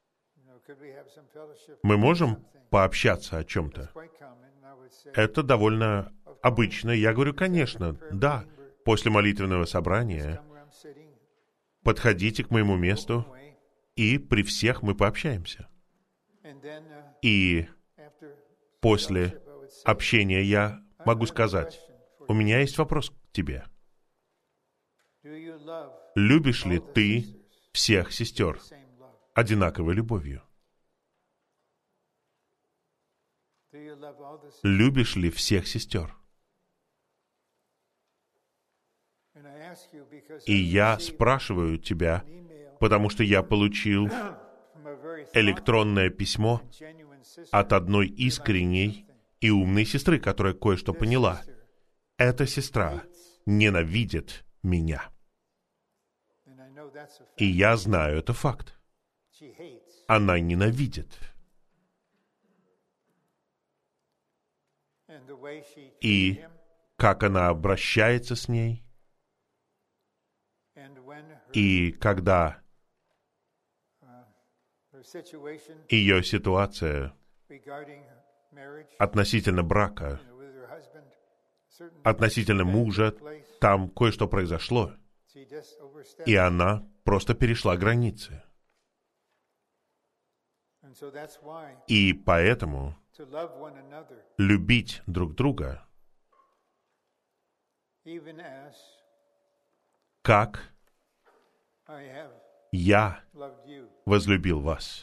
Speaker 1: мы можем пообщаться о чем-то? Это довольно обычно. Я говорю, конечно, да. После молитвенного собрания подходите к моему месту, и при всех мы пообщаемся. И после общения я могу сказать, у меня есть вопрос к тебе. Любишь ли ты всех сестер одинаковой любовью? Любишь ли всех сестер? И я спрашиваю тебя, потому что я получил электронное письмо от одной искренней и умной сестры, которая кое-что поняла. Эта сестра ненавидит меня. И я знаю, это факт. Она ненавидит. И как она обращается с ней, и когда ее ситуация относительно брака, относительно мужа, там кое-что произошло, и она просто перешла границы. И поэтому любить друг друга, как я возлюбил вас.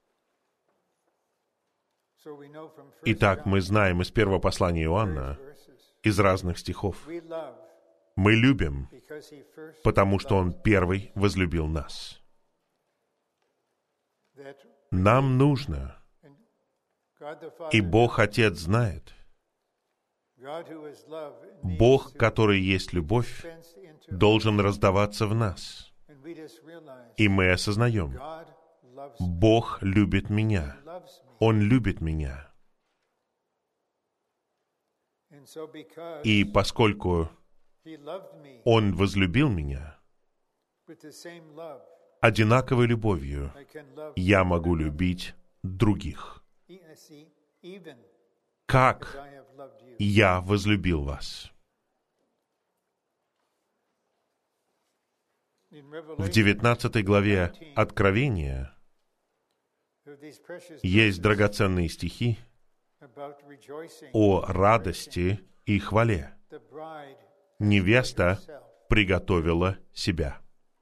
Speaker 1: Итак, мы знаем из первого послания Иоанна, из разных стихов, мы любим, потому что Он первый возлюбил нас. Нам нужно, и Бог Отец знает, Бог, который есть любовь, должен раздаваться в нас. И мы осознаем, Бог любит меня. Он любит меня. И поскольку Он возлюбил меня, одинаковой любовью я могу любить других. как я возлюбил вас». В 19 главе Откровения есть драгоценные стихи о радости и хвале. Невеста приготовила себя.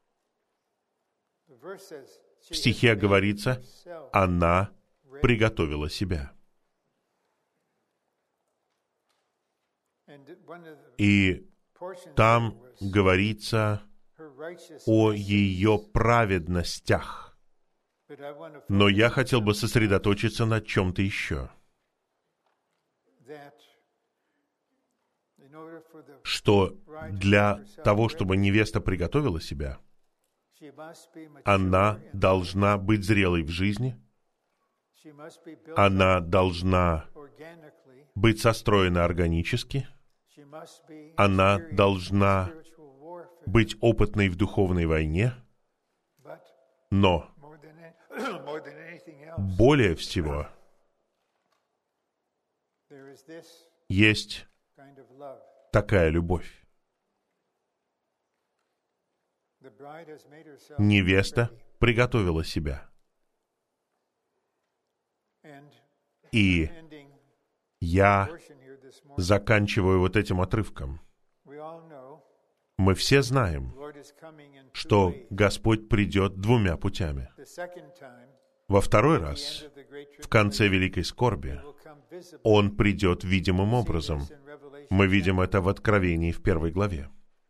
Speaker 1: В стихе говорится, она приготовила себя. И там говорится о ее праведностях. Но я хотел бы сосредоточиться на чем-то еще. Что для того, чтобы невеста приготовила себя, она должна быть зрелой в жизни, она должна быть состроена органически, она должна быть опытной в духовной войне, но более всего есть такая любовь. Невеста приготовила себя. И я заканчиваю вот этим отрывком. Мы все знаем, что Господь придет двумя путями. Во второй раз, в конце великой скорби, Он придет видимым образом. Мы видим это в Откровении в 1 главе.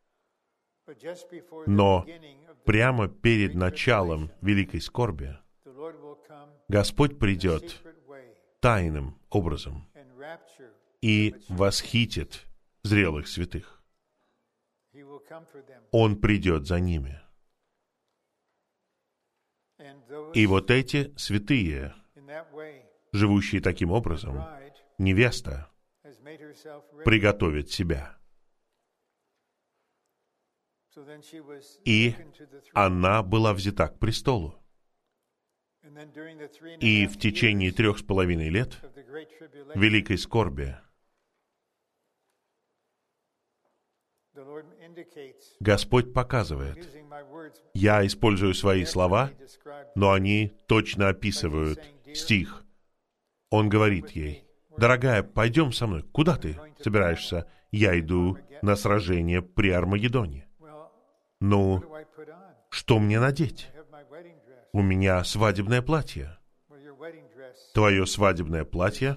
Speaker 1: Но прямо перед началом великой скорби Господь придет тайным образом и восхитит зрелых святых. Он придет за ними. И вот эти святые, живущие таким образом, невеста приготовит себя. И она была взята к престолу. И в течение 3,5 лет великой скорби Господь показывает, я использую свои слова, но они точно описывают стих. Он говорит ей, «Дорогая, пойдем со мной. Куда ты собираешься?» «Я иду на сражение при Армагеддоне». «Ну, что мне надеть?» «У меня свадебное платье». «Твое свадебное платье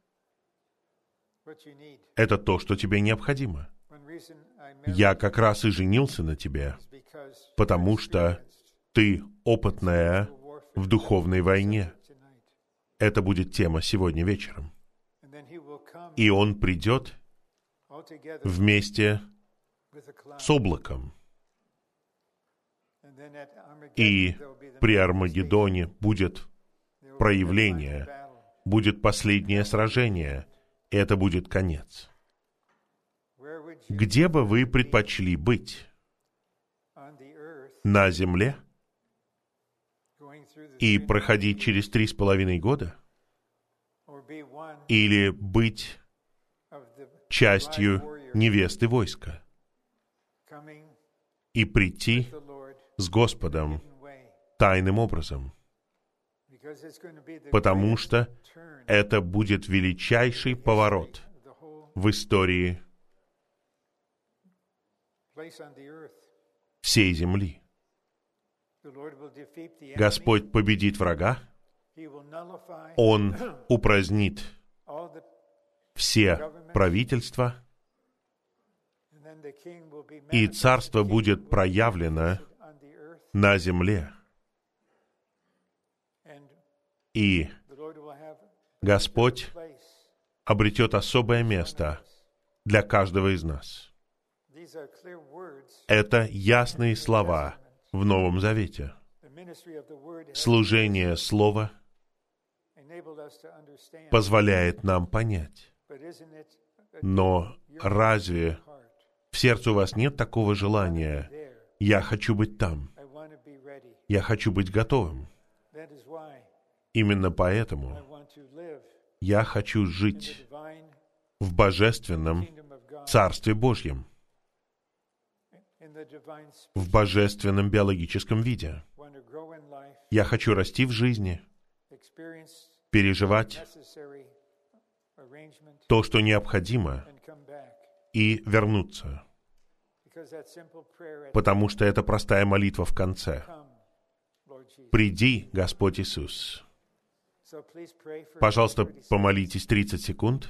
Speaker 1: — это то, что тебе необходимо. Я как раз и женился на тебе, потому что ты опытная в духовной войне». Это будет тема сегодня вечером. И Он придет вместе с облаком. И при Армагеддоне будет проявление, будет последнее сражение, и это будет конец. Где бы вы предпочли быть? На земле? И проходить через 3,5 года? Или быть частью невесты войска? И прийти с Господом тайным образом? Потому что это будет величайший поворот в истории всей земли. Господь победит врага, Он упразднит все правительства, и царство будет проявлено на земле. И Господь обретет особое место для каждого из нас. Это ясные слова в Новом Завете. Служение Слова позволяет нам понять. Но разве в сердце у вас нет такого желания? Я хочу быть там. Я хочу быть готовым. Именно поэтому я хочу жить в Божественном Царстве Божьем, в божественном биологическом виде. Я хочу расти в жизни, переживать то, что необходимо, и вернуться. Потому что это простая молитва в конце. «Приди, Господь Иисус». Пожалуйста, помолитесь 30 секунд.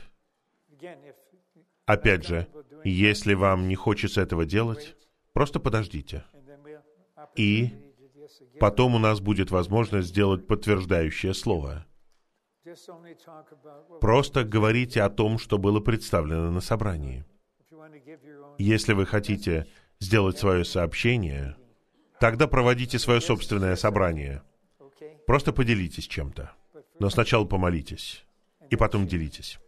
Speaker 1: Опять же, если вам не хочется этого делать, просто подождите. И потом у нас будет возможность сделать подтверждающее слово. Просто говорите о том, что было представлено на собрании. Если вы хотите сделать свое сообщение, тогда проводите свое собственное собрание. Просто поделитесь чем-то. Но сначала помолитесь, и потом делитесь.